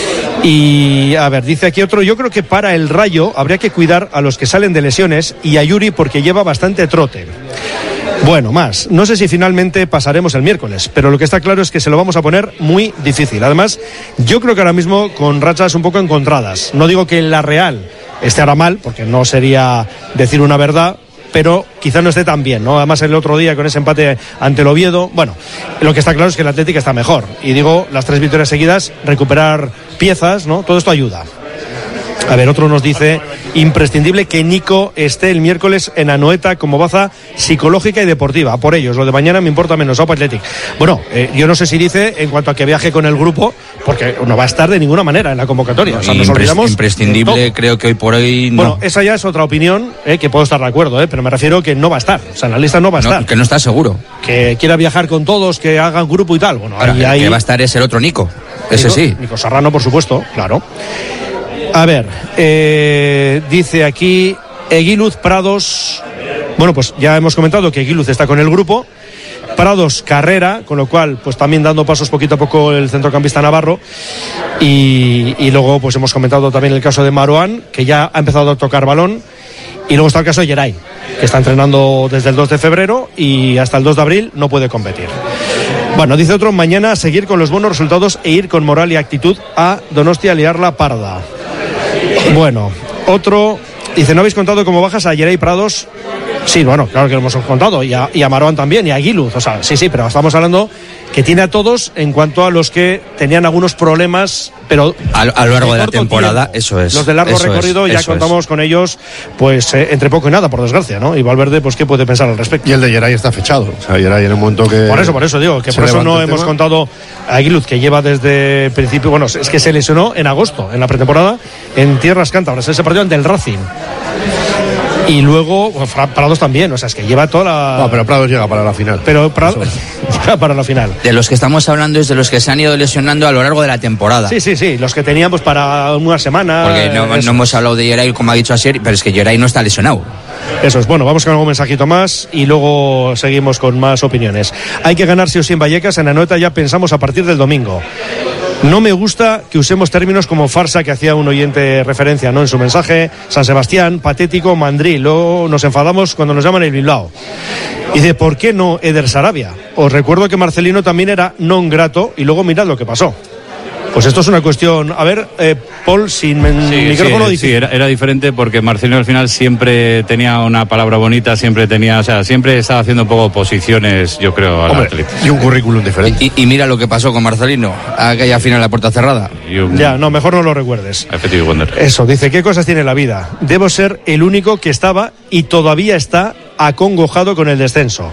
Y a ver, dice aquí otro, yo creo que para el Rayo habría que cuidar a los que salen de lesiones y a Yuri porque lleva bastante trote. Bueno, más, no sé si finalmente pasaremos el miércoles, pero lo que está claro es que se lo vamos a poner muy difícil. Además, yo creo que ahora mismo con rachas un poco encontradas. No digo que la Real esté ahora mal, porque no sería decir una verdad, pero quizá no esté tan bien, ¿no? Además el otro día con ese empate ante el Oviedo, bueno, lo que está claro es que el Atlético está mejor. Y digo, las 3 victorias seguidas, recuperar piezas, ¿no? Todo esto ayuda. A ver, otro nos dice, imprescindible que Nico esté el miércoles en Anoeta como baza psicológica y deportiva. Por ellos, lo de mañana me importa menos. Opa Athletic. Bueno, yo no sé si dice en cuanto a que viaje con el grupo, porque no va a estar de ninguna manera en la convocatoria. O sea, nos olvidamos. Imprescindible, creo que hoy por hoy no. Bueno, esa ya es otra opinión, que puedo estar de acuerdo, pero me refiero que no va a estar. O sea, en la lista no va a estar. Que no está seguro. Que quiera viajar con todos, que hagan grupo y tal. Bueno, ahí que va a estar es el otro Nico. Ese sí. Nico Serrano, por supuesto, claro. A ver, dice aquí Eguiluz Prados. Bueno, pues ya hemos comentado que Eguiluz está con el grupo. Prados Carrera, con lo cual pues también dando pasos poquito a poco el centrocampista navarro. Y luego pues hemos comentado también el caso de Marouane, que ya ha empezado a tocar balón. Y luego está el caso de Geray, que está entrenando desde el 2 de febrero y hasta el 2 de abril no puede competir. Bueno, dice otro, mañana seguir con los buenos resultados e ir con moral y actitud a Donostia a liarla parda. Bueno, otro dice, ¿no habéis contado cómo bajas a Geray Prados? Sí, bueno, claro que lo hemos contado, y a Marouane también, y a Aguiluz, o sea, sí, pero estamos hablando que tiene a todos en cuanto a los que tenían algunos problemas, pero a lo largo de la temporada, tiempo. Eso es. Los de largo recorrido ya contamos con ellos, pues entre poco y nada, por desgracia, ¿no? Y Valverde, pues ¿qué puede pensar al respecto? Y el de Geray está fechado, o sea, Geray en el momento que... Por eso digo, que por eso no hemos contado a Aguiluz, que lleva desde el principio, bueno, es que se lesionó en agosto, en la pretemporada, en Tierras Cántabras, ese partido ante el Racing. Y luego Prados también, o sea, es que lleva toda la... No, pero Prados llega para la final. Pero Prados llega para la final. De los que estamos hablando es de los que se han ido lesionando a lo largo de la temporada. Sí, los que tenían pues para una semana. Porque no hemos hablado de Geray, como ha dicho Asier, pero es que Geray no está lesionado. Eso es, bueno, vamos con algún mensajito más y luego seguimos con más opiniones. Hay que ganar sí o sí en Vallecas, en Anoeta ya pensamos a partir del domingo. No me gusta que usemos términos como farsa, que hacía un oyente referencia, ¿no?, en su mensaje. San Sebastián, patético, mandril. Luego nos enfadamos cuando nos llaman el Bilbao. Y dice, ¿por qué no Eder Sarabia? Os recuerdo que Marcelino también era non grato y luego mirad lo que pasó. Pues esto es una cuestión... A ver, Paul, sin micrófono... Sí, era diferente porque Marcelino al final siempre tenía una palabra bonita, siempre estaba haciendo un poco oposiciones, yo creo, al Atlético. Y un currículum diferente. Y mira lo que pasó con Marcelino, aquella final a puerta cerrada. Ya, no, mejor no lo recuerdes. Effective Wonder. Eso, dice, ¿qué cosas tiene la vida? Debo ser el único que estaba y todavía está acongojado con el descenso.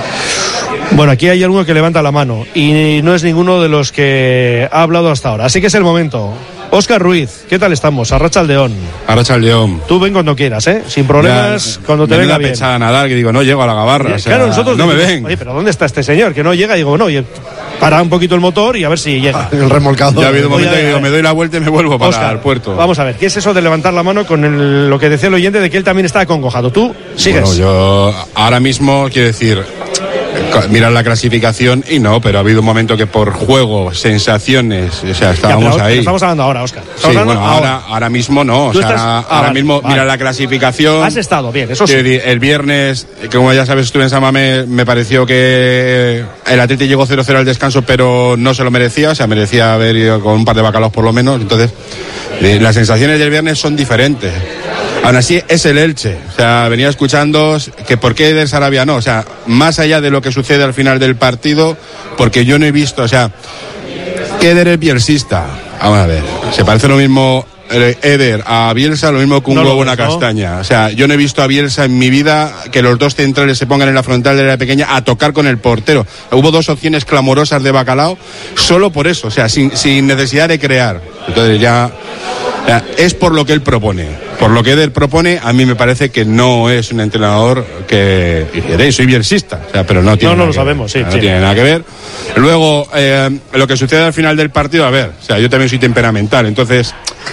Bueno, aquí hay alguno que levanta la mano y no es ninguno de los que ha hablado hasta ahora. Así que es el momento. Óscar Ruiz, ¿qué tal estamos? Arrachaldeón. Arrachaldeón. Tú ven cuando quieras, sin problemas, ya, cuando te venga bien. Pensaba nadar, que digo, no llego a la Gabarra. Claro, nosotros no decimos, me ven. Oye, pero ¿dónde está este señor? Que no llega. Y digo, no, oye, para un poquito el motor y a ver si llega. El remolcador. Ya ha habido un momento que digo, me doy la vuelta y me vuelvo para Óscar, el puerto. Vamos a ver, ¿qué es eso de levantar la mano con lo que decía el oyente de que él también está acongojado? Tú sigues. Bueno, yo ahora mismo, quiero decir, mirar la clasificación y no, pero ha habido un momento que por juego, sensaciones, o sea, estábamos ahí. Pero estamos hablando ahora, Óscar. Sí, bueno, ahora mismo no, o sea, ahora mismo mira la clasificación. Has estado bien, eso sí. El viernes, que como ya sabes, estuve en San Mamés, me pareció que el Atleti llegó 0-0 al descanso, pero no se lo merecía, o sea, merecía haber ido con un par de bacalaos por lo menos, entonces las sensaciones del viernes son diferentes. Aún así es el Elche, o sea, venía escuchando que por qué Eder Sarabia no, o sea, más allá de lo que sucede al final del partido, porque yo no he visto, o sea, que Eder es bielsista. Vamos a ver, se parece lo mismo Eder a Bielsa, lo mismo que un huevo a una castaña. O sea, yo no he visto a Bielsa en mi vida que los dos centrales se pongan en la frontal de la pequeña a tocar con el portero. Hubo dos opciones clamorosas de Bacalao, solo por eso, o sea, sin necesidad de crear. Entonces ya es por lo que él propone. por lo que Eder propone, a mí me parece que no es un entrenador que soy bielsista, o sea, pero no tiene lo sabemos, sí, no tiene nada que ver. Luego, lo que sucede al final del partido, a ver, o sea, yo también soy temperamental, entonces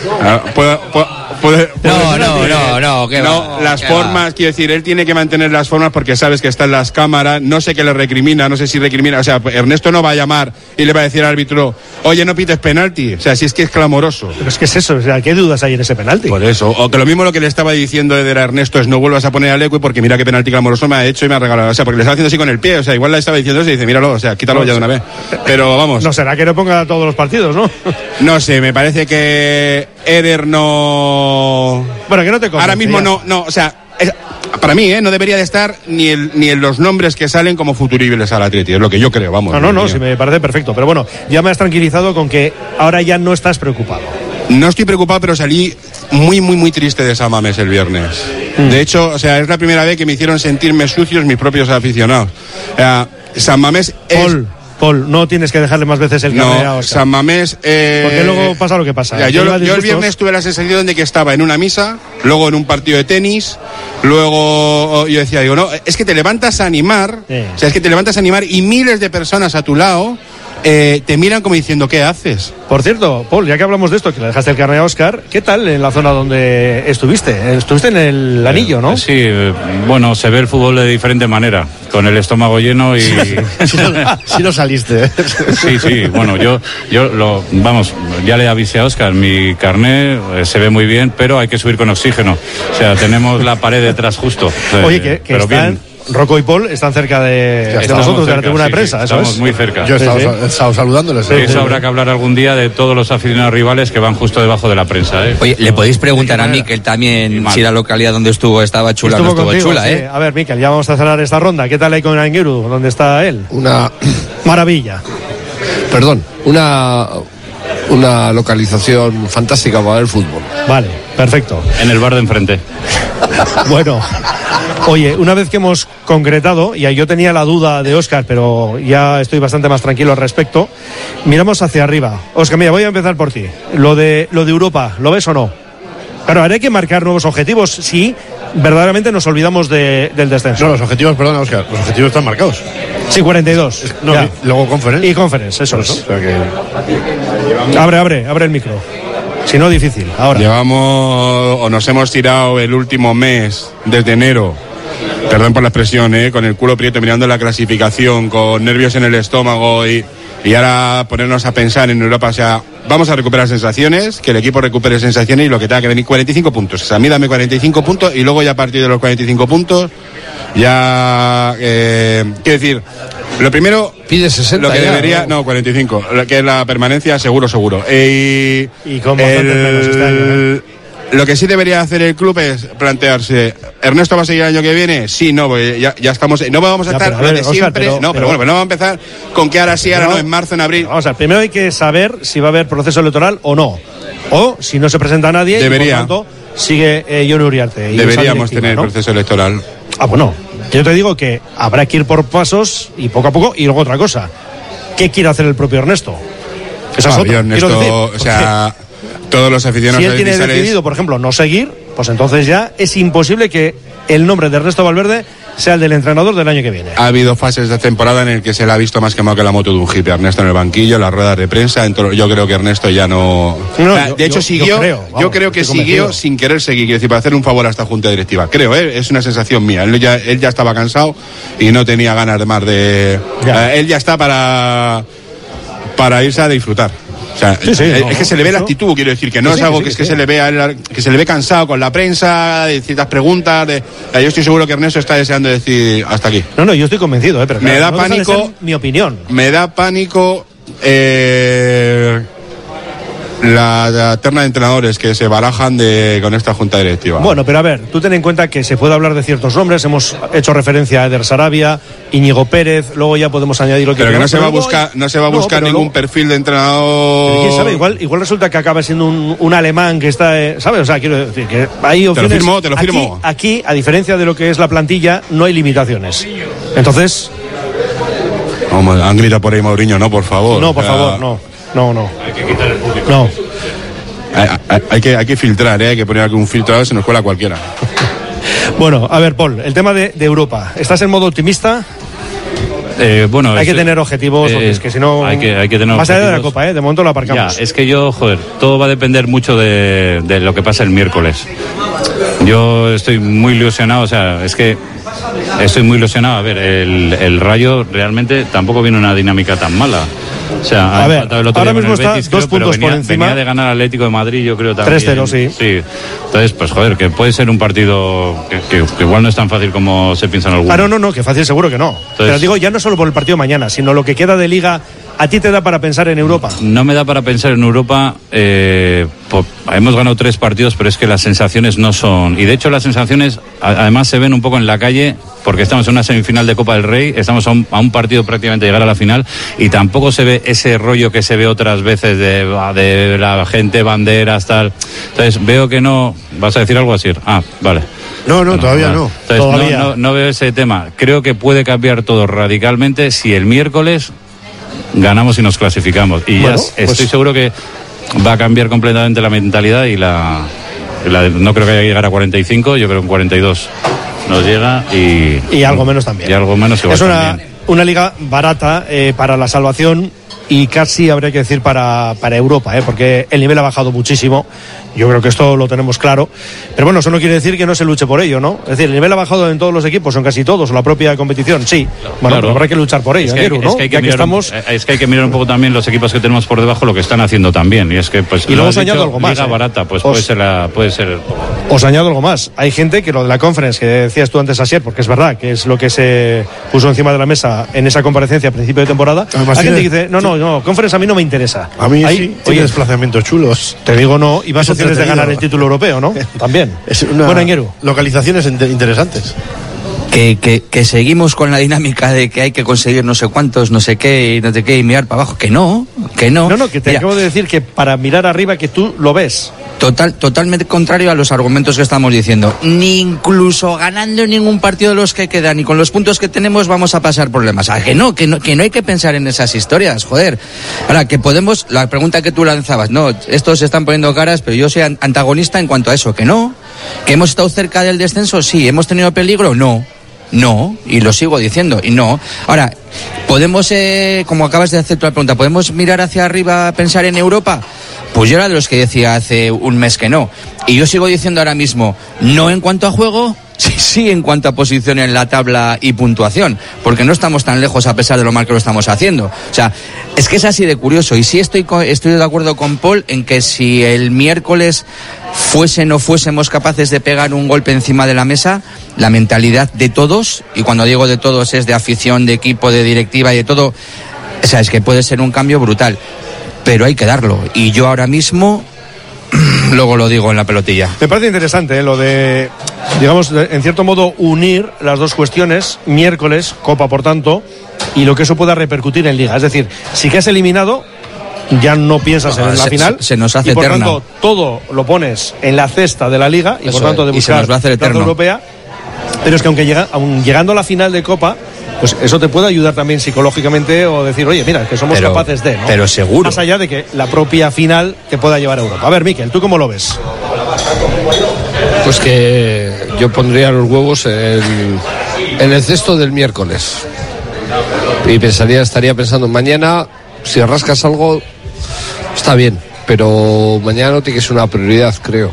las formas, quiero decir, él tiene que mantener las formas porque sabes que está en las cámaras, no sé qué le recrimina, no sé si recrimina, o sea, Ernesto no va a llamar y le va a decir al árbitro, oye, no pites penalti, o sea, si es que es clamoroso. Pero es que es eso, o sea, ¿qué dudas hay en ese penalti? Por eso, o que lo mismo lo que le estaba diciendo Eder a Ernesto es no vuelvas a poner al Leque porque mira qué penalti clamoroso me ha hecho y me ha regalado, o sea, porque le estaba haciendo así con el pie, o sea, igual le estaba diciendo eso y dice, míralo, o sea, quítalo ya de una vez, pero vamos. No será que no ponga todos los partidos, ¿no? No sé, me parece que Eder no... Bueno, que no te convence, ahora mismo ya. no, o sea, para mí, no debería de estar ni en los nombres que salen como futuribles al Atleti, es lo que yo creo, vamos. No, sí me parece perfecto, pero bueno, ya me has tranquilizado con que ahora ya no estás preocupado. No estoy preocupado, pero salí muy triste de San Mamés el viernes. De hecho, o sea, es la primera vez que me hicieron sentirme sucios mis propios aficionados. San Mamés es... Paul, no tienes que dejarle más veces el carnet a Óscar. San Mamés... porque luego pasa lo que pasa. Yo el viernes tuve la sensación de que estaba en una misa, luego en un partido de tenis, luego yo decía, no, es que te levantas a animar, o sea, es que te levantas a animar y miles de personas a tu lado te miran como diciendo, ¿qué haces? Por cierto, Paul, ya que hablamos de esto, que le dejaste el carnet a Óscar, ¿qué tal en la zona donde estuviste? Estuviste en el Anillo, ¿no? Sí, bueno, se ve el fútbol de diferente manera, con el estómago lleno y... Si no saliste. Sí, bueno, yo ya le avisé a Óscar, mi carnet se ve muy bien, pero hay que subir con oxígeno. O sea, tenemos la pared detrás justo. Oye, que pero están... bien. Rocco y Paul están cerca de nosotros, de la tribuna de prensa, eso estamos es. muy cerca. Yo he estado saludándoles. Eso habrá que hablar algún día de todos los aficionados rivales que van justo debajo de la prensa. Oye, le podéis preguntar a Mikel también si la localidad donde estuvo estaba chula o no estuvo contigo, chula, sí. A ver, Mikel, ya vamos a cerrar esta ronda. ¿Qué tal hay con Anguiru? ¿Dónde está él? Una maravilla. Perdón, una localización fantástica para el fútbol. Vale, perfecto. En el bar de enfrente. Bueno, oye, una vez que hemos concretado, y yo tenía la duda de Óscar, pero ya estoy bastante más tranquilo al respecto, miramos hacia arriba. Óscar, mira, voy a empezar por ti. Lo de Europa, ¿lo ves o no? Claro, ahora hay que marcar nuevos objetivos si verdaderamente nos olvidamos del descenso. No, los objetivos, perdona, Óscar, los objetivos están marcados. Sí, 42. No, luego Conference. Y Conference, eso es. O sea que... Abre el micro. Si no, difícil. Ahora. Nos hemos tirado el último mes, desde enero, perdón por la expresión, con el culo prieto mirando la clasificación, con nervios en el estómago y ahora ponernos a pensar en Europa. O sea, vamos a recuperar sensaciones, que el equipo recupere sensaciones y lo que tenga que venir, 45 puntos. O sea, a mí dame 45 puntos y luego ya a partir de los 45 puntos ya... quiero decir, lo primero... Pide 60 lo que ya, debería... No, 45, que es la permanencia seguro. Y con bastante menos este año, Lo que sí debería hacer el club es plantearse, ¿Ernesto va a seguir el año que viene? Sí, no, pues ya estamos, no vamos a estar lo de siempre, Oscar, pero bueno, pues no vamos a empezar con que ahora sí, ahora no, en marzo, en abril. Vamos a ver, primero hay que saber si va a haber proceso electoral o no, o si no se presenta nadie, debería. Y por tanto sigue Jon Uriarte. Deberíamos tener proceso electoral. Bueno, yo te digo que habrá que ir por pasos y poco a poco, y luego otra cosa, ¿qué quiere hacer el propio Ernesto? Esa es otra, Ernesto, quiero decir, o sea... Todos los aficionados. Si él tiene decidido, por ejemplo, no seguir, pues entonces ya es imposible que el nombre de Ernesto Valverde sea el del entrenador del año que viene. Ha habido fases de temporada en el que se le ha visto más quemado que la moto de un hippie. Ernesto en el banquillo, las ruedas de prensa. Yo creo que Ernesto ya no. De hecho, siguió. Yo creo que siguió sin querer seguir. Quiero decir, para hacer un favor a esta junta directiva. Creo, es una sensación mía. Él ya estaba cansado y no tenía ganas de más de. Él ya está para irse a disfrutar. O sea, es que se le ve la actitud, quiero decir, que no es algo que se le vea, que se le ve cansado con la prensa, de ciertas preguntas. Yo estoy seguro que Ernesto está deseando decir hasta aquí. No, yo estoy convencido, pero me da pánico. Mi opinión. Me da pánico la terna de entrenadores que se barajan con esta junta directiva. Bueno, pero a ver, tú ten en cuenta que se puede hablar de ciertos nombres. Hemos hecho referencia a Eder Sarabia, Íñigo Pérez, luego ya podemos añadir lo que... Pero que no se va a buscar ningún perfil de entrenador... Pero quién sabe, igual resulta que acaba siendo un alemán que está... ¿Sabes? O sea, quiero decir que hay opciones... Te lo firmo. Aquí, a diferencia de lo que es la plantilla, no hay limitaciones. Entonces... Han gritado por ahí Mourinho, no, por favor. No, por favor, no. Hay que quitar el público. No. hay que filtrar, hay que poner aquí un filtro, se nos cuela cualquiera. Bueno, a ver, Paul, el tema de Europa. ¿Estás en modo optimista? Bueno, hay que tener objetivos, porque es que si no, hay que tener más allá objetivos. de la Copa, de momento lo aparcamos. Ya, es que todo va a depender mucho de lo que pasa el miércoles. Yo estoy muy ilusionado, o sea, es que estoy muy ilusionado. A ver, el Rayo realmente tampoco viene una dinámica tan mala. O sea, a ver, el otro ahora día mismo con el está Betis, 2 puntos por encima. Venía de ganar Atlético de Madrid, yo creo también. 3-0, sí. Sí. Entonces, pues joder, que puede ser un partido que igual no es tan fácil como se piensa en algunos. No, que fácil seguro que no. Entonces, pero digo, ya no solo por el partido mañana, sino lo que queda de Liga. ¿A ti te da para pensar en Europa? No me da para pensar en Europa. Hemos ganado 3 partidos, pero es que las sensaciones no son... Y de hecho las sensaciones además se ven un poco en la calle, porque estamos en una semifinal de Copa del Rey, estamos a un partido prácticamente de llegar a la final, y tampoco se ve ese rollo que se ve otras veces de la gente, banderas, tal. Entonces veo que no... ¿Vas a decir algo así? Vale. No, todavía no. Entonces, todavía. No veo ese tema. Creo que puede cambiar todo radicalmente si el miércoles ganamos y nos clasificamos. Y bueno, ya estoy seguro que va a cambiar completamente la mentalidad y no creo que haya que llegar a 45, yo creo que en 42 nos llega y algo menos también. Y algo menos igual es también. Una liga barata para la salvación y casi habría que decir para Europa, porque el nivel ha bajado muchísimo. Yo creo que esto lo tenemos claro. Pero bueno, eso no quiere decir que no se luche por ello, ¿no? Es decir, el nivel ha bajado en todos los equipos, en casi todos, o la propia competición, sí. Bueno, pero habrá que luchar por ello, ¿no? Es que hay que mirar un poco también los equipos que tenemos por debajo, lo que están haciendo también. Y es que, pues, y luego os añado algo más. Liga barata, pues puede ser. Os añado algo más. Hay gente que lo de la conference, que decías tú antes, Asier, porque es verdad que es lo que se puso encima de la mesa en esa comparecencia a principio de temporada. Además, hay gente que dice, no, conference a mí no me interesa. A mí sí, tiene desplazamientos chulos. Te digo no, y más opciones de ganar el título europeo, ¿no? También. Bueno, Engueru. Localizaciones interesantes. Que seguimos con la dinámica de que hay que conseguir no sé cuántos, no sé qué y mirar para abajo. Que no. No, que te acabo de decir que para mirar arriba que tú lo ves. Totalmente contrario a los argumentos que estamos diciendo. Ni incluso ganando ningún partido de los que quedan, ni con los puntos que tenemos vamos a pasar problemas. Que no hay que pensar en esas historias, joder. Ahora, que podemos, la pregunta que tú lanzabas, no, estos se están poniendo caras, pero yo soy antagonista en cuanto a eso, que hemos estado cerca del descenso, sí, hemos tenido peligro, no, y lo sigo diciendo, y no. Ahora, podemos, como acabas de hacer tu pregunta, ¿podemos mirar hacia arriba, pensar en Europa? Pues yo era de los que decía hace un mes que no. Y yo sigo diciendo ahora mismo, no en cuanto a juego, sí en cuanto a posición en la tabla y puntuación, porque no estamos tan lejos a pesar de lo mal que lo estamos haciendo. O sea, es que es así de curioso. Y sí estoy de acuerdo con Paul en que si el miércoles fuésemos capaces de pegar un golpe encima de la mesa, la mentalidad de todos, y cuando digo de todos es de afición, de equipo, de directiva y de todo, o sea, es que puede ser un cambio brutal. Pero hay que darlo. Y yo ahora mismo, luego lo digo en la pelotilla. Me parece interesante lo de, digamos, en cierto modo unir las dos cuestiones, miércoles, Copa por tanto, y lo que eso pueda repercutir en Liga. Es decir, si quedas eliminado, ya no piensas en la final. Se nos hace y por eterna. tanto, todo lo pones en la cesta de la Liga y eso por tanto de buscar se nos va a hacer plaza europea. Pero es que aun llegando a la final de Copa, pues eso te puede ayudar también psicológicamente o decir, oye, mira, que somos capaces de, ¿no? Pero seguro. Más allá de que la propia final te pueda llevar a Europa. A ver, Miquel, ¿tú cómo lo ves? Pues que yo pondría los huevos en el cesto del miércoles. Y estaría pensando, mañana, si rascas algo, está bien. Pero mañana no tiene que ser una prioridad, creo.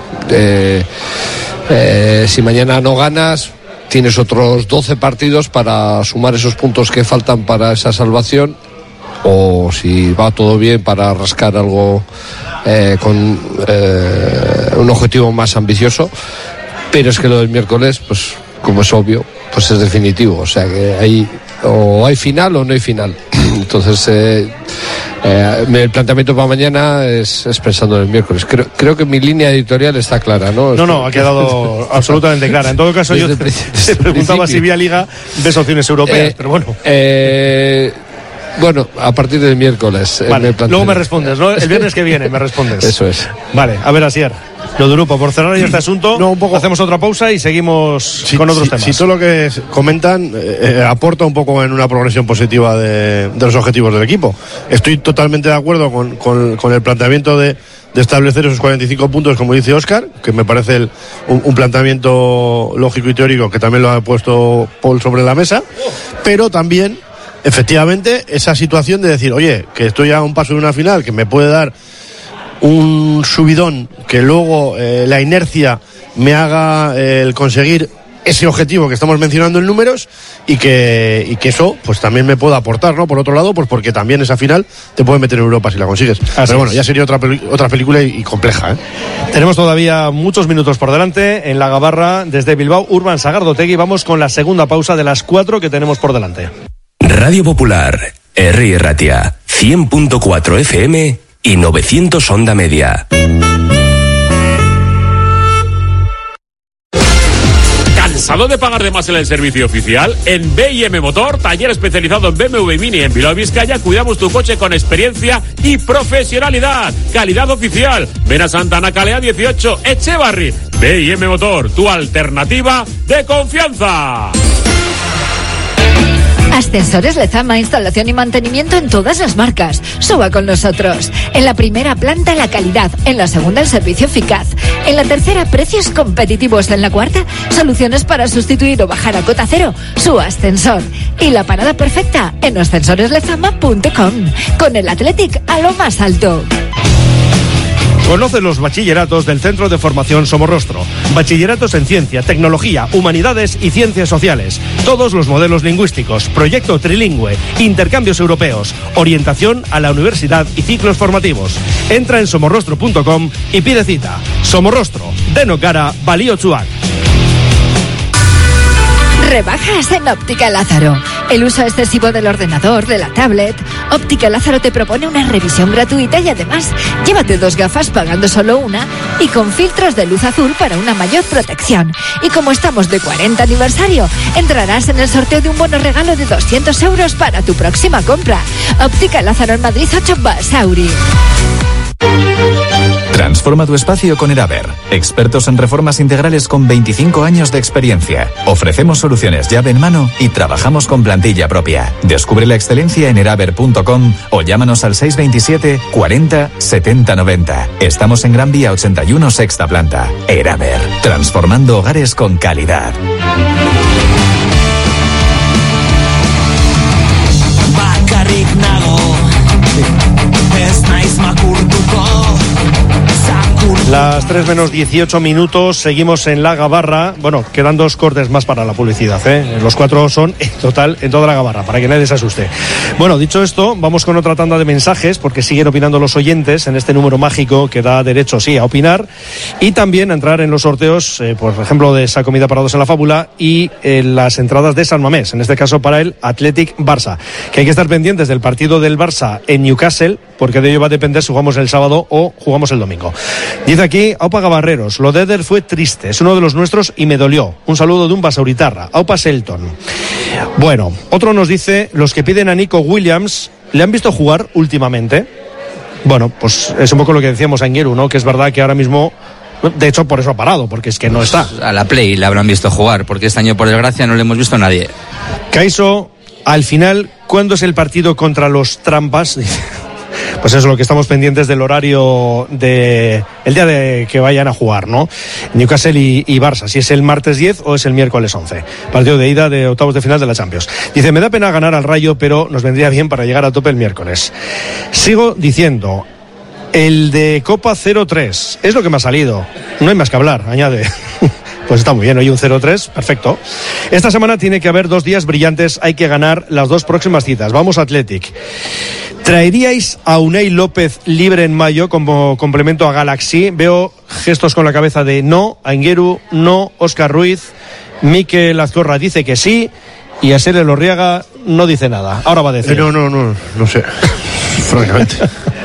Si mañana no ganas, tienes otros 12 partidos para sumar esos puntos que faltan para esa salvación, o si va todo bien para rascar algo con un objetivo más ambicioso. Pero es que lo del miércoles, pues como es obvio, pues es definitivo, o sea que o hay final o no hay final. Entonces el planteamiento para mañana es pensando en el miércoles. Creo que mi línea editorial está clara, ¿no? No, ha quedado absolutamente clara. En todo caso, yo te preguntaba si vía Liga ves opciones europeas, pero bueno. Bueno, a partir del miércoles. Vale, luego me respondes, ¿no? El viernes que viene me respondes. Eso es. Vale, a ver, Asier. Lo de Europa, por cerrar ya este asunto, un poco. Hacemos otra pausa y seguimos con otros temas. Si todo lo que comentan aporta un poco en una progresión positiva de los objetivos del equipo. Estoy totalmente de acuerdo con el planteamiento de establecer esos 45 puntos, como dice Óscar, que me parece un planteamiento lógico y teórico que también lo ha puesto Paul sobre la mesa, pero también, efectivamente, esa situación de decir, oye, que estoy a un paso de una final, que me puede dar un subidón, que luego la inercia me haga el conseguir ese objetivo que estamos mencionando en números y que eso pues también me pueda aportar, ¿no? Por otro lado, pues porque también esa final te puede meter en Europa si la consigues. Pero bueno, ya sería otra película y compleja, ¿eh? Tenemos todavía muchos minutos por delante en la Gabarra desde Bilbao, Urban Sagardotegui. Vamos con la segunda pausa de las 4 que tenemos por delante. Radio Popular, Herri Ratia, 100.4 FM y 900 onda media. ¿Cansado de pagar de más en el servicio oficial? En B&M Motor, taller especializado en BMW y Mini en Bilbao, Vizcaya, cuidamos tu coche con experiencia y profesionalidad. Calidad oficial. Ven a Santana Calea 18, Echevarri. B&M Motor, tu alternativa de confianza. Ascensores Lezama, instalación y mantenimiento en todas las marcas. Suba con nosotros. En la primera planta la calidad, en la segunda el servicio eficaz, en la tercera precios competitivos, en la cuarta soluciones para sustituir o bajar a cota cero su ascensor. Y la parada perfecta en ascensoreslezama.com, con el Athletic a lo más alto. Conoce los bachilleratos del Centro de Formación Somorrostro. Bachilleratos en Ciencia, Tecnología, Humanidades y Ciencias Sociales. Todos los modelos lingüísticos, proyecto trilingüe, intercambios europeos, orientación a la universidad y ciclos formativos. Entra en somorrostro.com y pide cita. Somorrostro, Deno Cara, Baliotsuak. Rebajas en Óptica Lázaro. El uso excesivo del ordenador, de la tablet. Óptica Lázaro te propone una revisión gratuita y además llévate 2 gafas pagando solo una y con filtros de luz azul para una mayor protección. Y como estamos de 40 aniversario, entrarás en el sorteo de un bono regalo de 200 euros para tu próxima compra. Óptica Lázaro en Madrid 8 Basauri. Transforma tu espacio con Eraber. Expertos en reformas integrales con 25 años de experiencia. Ofrecemos soluciones llave en mano y trabajamos con plantilla propia. Descubre la excelencia en eraber.com o llámanos al 627 40 70 90. Estamos en Gran Vía 81, sexta planta. Eraber. Transformando hogares con calidad. Las 3 menos 18 minutos, seguimos en la Gabarra. Bueno, quedan 2 cortes más para la publicidad, ¿eh? Los 4 son en total en toda la Gabarra, para que nadie se asuste. Bueno, dicho esto, vamos con otra tanda de mensajes, porque siguen opinando los oyentes en este número mágico que da derecho, sí, a opinar y también a entrar en los sorteos, por ejemplo, de esa comida para 2 en la Fábula y las entradas de San Mamés, en este caso para el Athletic Barça, que hay que estar pendientes del partido del Barça en Newcastle, porque de ello va a depender si jugamos el sábado o jugamos el domingo. Dice aquí Aupa Gabarreros: lo de Eder fue triste, es uno de los nuestros y me dolió. Un saludo de un basauritarra. Aupa Selton. Bueno, otro nos dice: los que piden a Nico Williams, ¿le han visto jugar últimamente? Bueno, pues es un poco lo que decíamos a Ingueru, ¿no? Que es verdad que ahora mismo, de hecho por eso ha parado, porque es que no está. A la Play le habrán visto jugar, porque este año por desgracia no le hemos visto a nadie. Caiso, al final, ¿cuándo es el partido contra los Trampas? Pues eso es lo que estamos pendientes del horario de el día de que vayan a jugar, ¿no? Newcastle y Barça, si es el martes 10 o es el miércoles 11. Partido de ida de octavos de final de la Champions. Dice: me da pena ganar al Rayo, pero nos vendría bien para llegar a tope el miércoles. Sigo diciendo: el de Copa 0-3 es lo que me ha salido. No hay más que hablar, añade. Pues está muy bien, hoy un 0-3, perfecto. Esta semana tiene que haber 2 días brillantes, hay que ganar las 2 próximas citas. Vamos, Athletic. ¿Traeríais a Unai López libre en mayo como complemento a Galaxy? Veo gestos con la cabeza de no, a Ingueru no, Óscar Ruiz, Mikel Azcorra dice que sí y Asier Elorriaga no dice nada. Ahora va a decir. No sé, francamente.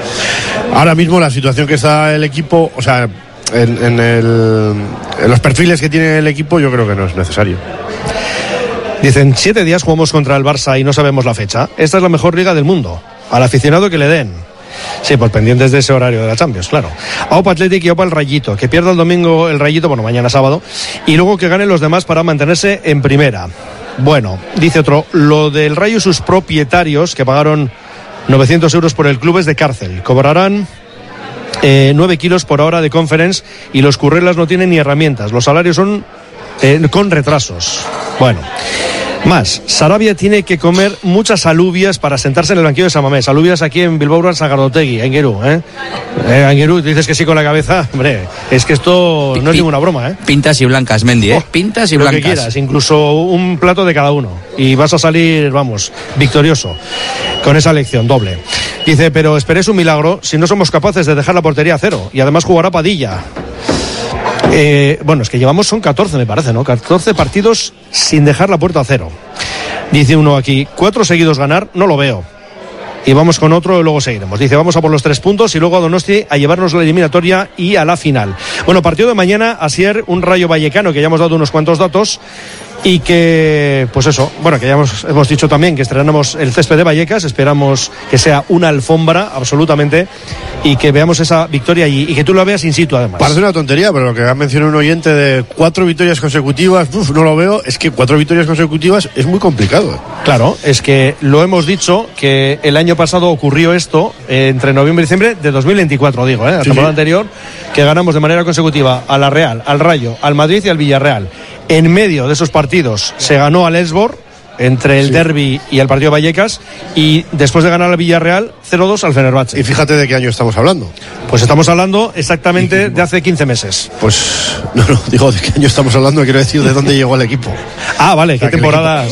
Ahora mismo la situación que está el equipo, o sea, en los perfiles que tiene el equipo, yo creo que no es necesario. Dicen, 7 días jugamos contra el Barça y no sabemos la fecha. Esta es la mejor liga del mundo. Al aficionado que le den. Sí, pues pendientes de ese horario de la Champions, claro. Aupa Athletic y Aupa el Rayito. Que pierda el domingo el Rayito, bueno, mañana sábado. Y luego que ganen los demás para mantenerse en primera. Bueno, dice otro, lo del Rayo y sus propietarios, que pagaron 900 euros por el club, es de cárcel. Cobrarán 9 kilos por hora de conference y los currelas no tienen ni herramientas. Los salarios son con retrasos. Bueno, más. Sarabia tiene que comer muchas alubias para sentarse en el banquillo de San Mamés. Alubias aquí en Bilbao, Sagardotegui, Aingerú, Aingerú, dices que sí con la cabeza. Hombre, es que esto no es ninguna broma, Pintas y blancas, Mendy, Pintas y lo blancas. Que quieras, incluso un plato de cada uno. Y vas a salir, vamos, victorioso con esa elección doble. Dice, pero esperéis un milagro si no somos capaces de dejar la portería a cero. Y además jugará Padilla. Bueno, es que llevamos, son 14 me parece, ¿no? 14 partidos sin dejar la puerta a cero. Dice uno aquí, 4 seguidos ganar, no lo veo. Y vamos con otro y luego seguiremos. Dice, vamos a por los 3 puntos y luego a Donosti a llevarnos la eliminatoria y a la final. Bueno, partido de mañana, Asier, un Rayo Vallecano, que ya hemos dado unos cuantos datos. Y que, pues eso, bueno, que ya hemos dicho también que estrenamos el césped de Vallecas, esperamos que sea una alfombra, absolutamente, y que veamos esa victoria allí, y que tú la veas in situ, además. Parece una tontería, pero lo que ha mencionado un oyente de 4 victorias consecutivas, no lo veo, es que 4 victorias consecutivas es muy complicado. Claro, es que lo hemos dicho, que el año pasado ocurrió esto, entre noviembre y diciembre de 2024, digo, la temporada anterior, que ganamos de manera consecutiva a la Real, al Rayo, al Madrid y al Villarreal. En medio de esos partidos se ganó al Elfsborg, entre el derbi y el partido Vallecas, y después de ganar al Villarreal, 0-2 al Fenerbahce. Y fíjate de qué año estamos hablando. Pues estamos hablando exactamente de hace 15 meses. Pues no, digo de qué año estamos hablando, quiero decir de dónde llegó el equipo. Ah, vale, qué temporada.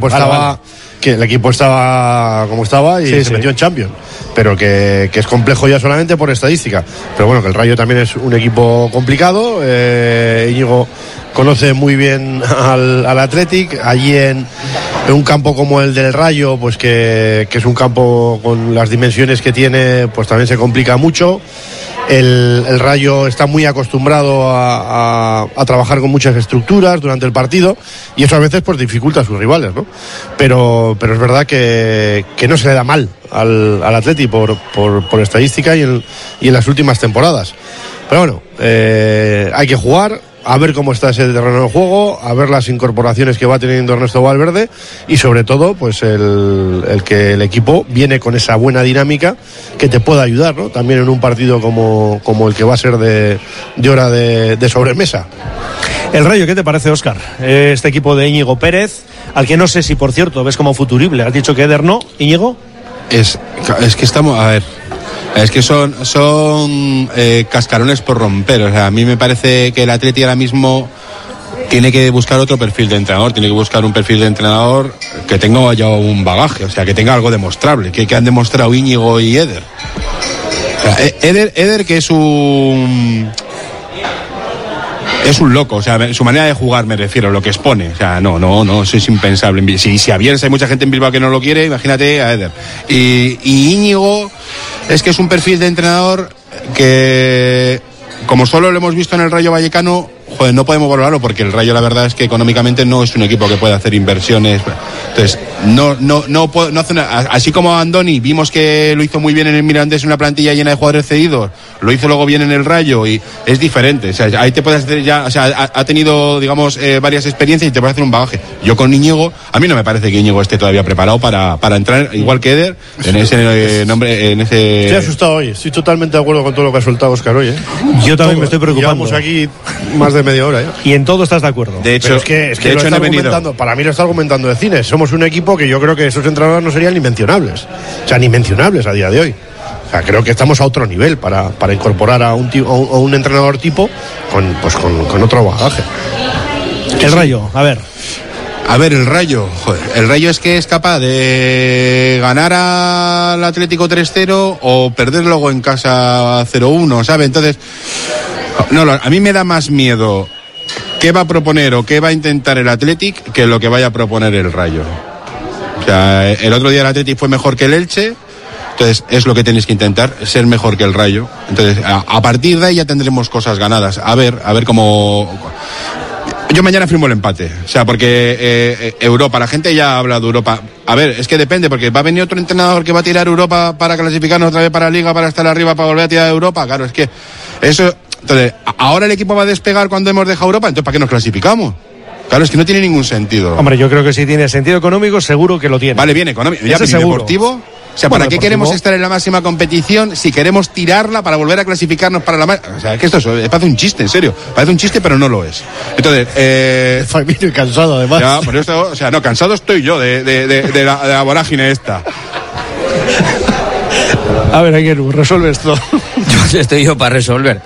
Que el equipo estaba como estaba y se metió en Champions, pero que es complejo ya solamente por estadística. Pero bueno, que el Rayo también es un equipo complicado. Íñigo conoce muy bien al Athletic. Allí en un campo como el del Rayo, pues que es un campo con las dimensiones que tiene, pues también se complica mucho. El Rayo está muy acostumbrado a trabajar con muchas estructuras durante el partido, y eso a veces pues dificulta a sus rivales, ¿no? Pero es verdad que no se le da mal al Atleti por estadística y en las últimas temporadas. Pero bueno, hay que jugar, a ver cómo está ese terreno de juego, a ver las incorporaciones que va teniendo Ernesto Valverde, y sobre todo pues el que el equipo viene con esa buena dinámica que te pueda ayudar, ¿no? También en un partido como el que va a ser de hora de sobremesa. El Rayo, ¿qué te parece, Óscar? Este equipo de Íñigo Pérez, al que no sé si, por cierto, ves como futurible. Has dicho que Eder no, Íñigo. Es que estamos, a ver, es que son cascarones por romper. O sea, a mí me parece que el Atleti ahora mismo tiene que buscar otro perfil de entrenador, tiene que buscar un perfil de entrenador que tenga ya un bagaje, o sea, que tenga algo demostrable, que han demostrado Íñigo y Eder. O sea, Eder que es un loco, o sea, su manera de jugar, me refiero, lo que expone, o sea, no, eso es impensable. Si a Bielsa hay mucha gente en Bilbao que no lo quiere, imagínate a Eder. Y Íñigo es que es un perfil de entrenador que, como solo lo hemos visto en el Rayo Vallecano, joder, no podemos valorarlo, porque el Rayo, la verdad es que económicamente no es un equipo que pueda hacer inversiones. Entonces, no hace así como Andoni, vimos que lo hizo muy bien en el Mirandés, una plantilla llena de jugadores cedidos, lo hizo luego bien en el Rayo, y es diferente. O sea, ahí te puedes hacer ya, o sea, ha tenido, digamos, varias experiencias y te puedes hacer un bagaje. Yo con Íñigo, a mí no me parece que Íñigo esté todavía preparado para entrar, igual que Eder, en ese nombre, en ese... Estoy asustado hoy, estoy totalmente de acuerdo con todo lo que ha soltado Óscar hoy, Yo también me estoy preocupando. Llevamos aquí más de media hora, Y en todo estás de acuerdo. De hecho, para mí lo está argumentando de cine. Somos un equipo que yo creo que esos entrenadores no serían ni mencionables. O sea, ni mencionables a día de hoy. O sea, creo que estamos a otro nivel para incorporar a un entrenador tipo con otro bagaje. El Rayo, a ver, el Rayo. Joder, el Rayo es que es capaz de ganar al Atlético 3-0 o perder luego en casa 0-1, ¿sabes? Entonces, a mí me da más miedo qué va a proponer o qué va a intentar el Athletic que lo que vaya a proponer el Rayo. O sea, el otro día el Athletic fue mejor que el Elche, entonces es lo que tenéis que intentar, ser mejor que el Rayo. Entonces, a partir de ahí ya tendremos cosas ganadas. A ver cómo... Yo mañana firmo el empate, o sea, porque Europa, la gente ya habla de Europa. A ver, es que depende, porque va a venir otro entrenador que va a tirar Europa para clasificarnos otra vez para la Liga, para estar arriba, para volver a tirar Europa. Claro, es que eso... Entonces, ahora el equipo va a despegar cuando hemos dejado Europa, entonces ¿para qué nos clasificamos? Claro, es que no tiene ningún sentido. Hombre, yo creo que si tiene sentido económico, seguro que lo tiene. Vale, bien económico. Ya, pero deportivo... O sea, ¿para qué queremos estar en la máxima competición si queremos tirarla para volver a clasificarnos para la máxima? O sea, que esto parece un chiste, en serio. Parece un chiste, pero no lo es. Entonces, Famino y cansado, además. Ya, por eso, o sea, no, cansado estoy yo de la vorágine esta. A ver, Aguero, resuelve esto. Estoy yo para resolver.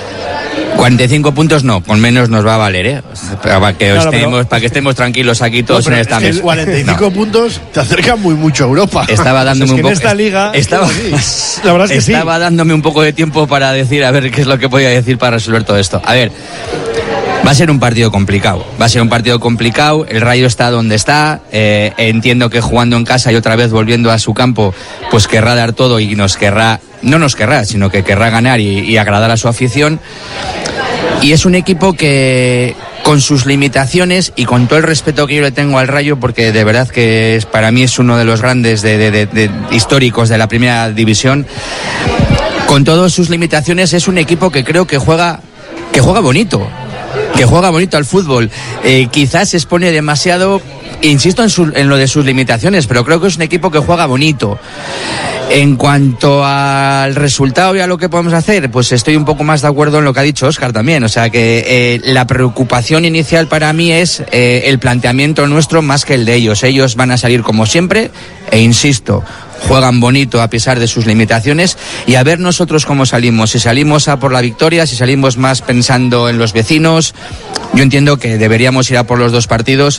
45 puntos no, con menos nos va a valer, ¿eh? Para que estemos tranquilos aquí todos en esta mesa. 45 puntos te acercan mucho a Europa. Estaba dándome un poco. En esta liga. La verdad es que estaba dándome un poco de tiempo para decir a ver qué es lo que podía decir para resolver todo esto. A ver. Va a ser un partido complicado. El Rayo está donde está. Entiendo que jugando en casa y otra vez volviendo a su campo, pues querrá dar todo y no nos querrá, sino que querrá ganar y agradar a su afición. Y es un equipo que, con sus limitaciones y con todo el respeto que yo le tengo al Rayo, porque de verdad que para mí es uno de los grandes de históricos de la primera división, con todas sus limitaciones es un equipo que creo que juega bonito. Que juega bonito al fútbol. Quizás se expone demasiado, insisto en lo de sus limitaciones, pero creo que es un equipo que juega bonito. En cuanto al resultado y a lo que podemos hacer, pues estoy un poco más de acuerdo en lo que ha dicho Óscar también. O sea que la preocupación inicial para mí es el planteamiento nuestro más que el de ellos. Ellos van a salir como siempre e insisto, juegan bonito a pesar de sus limitaciones, y a ver nosotros cómo salimos, si salimos a por la victoria, si salimos más pensando en los vecinos. Yo entiendo que deberíamos ir a por los dos partidos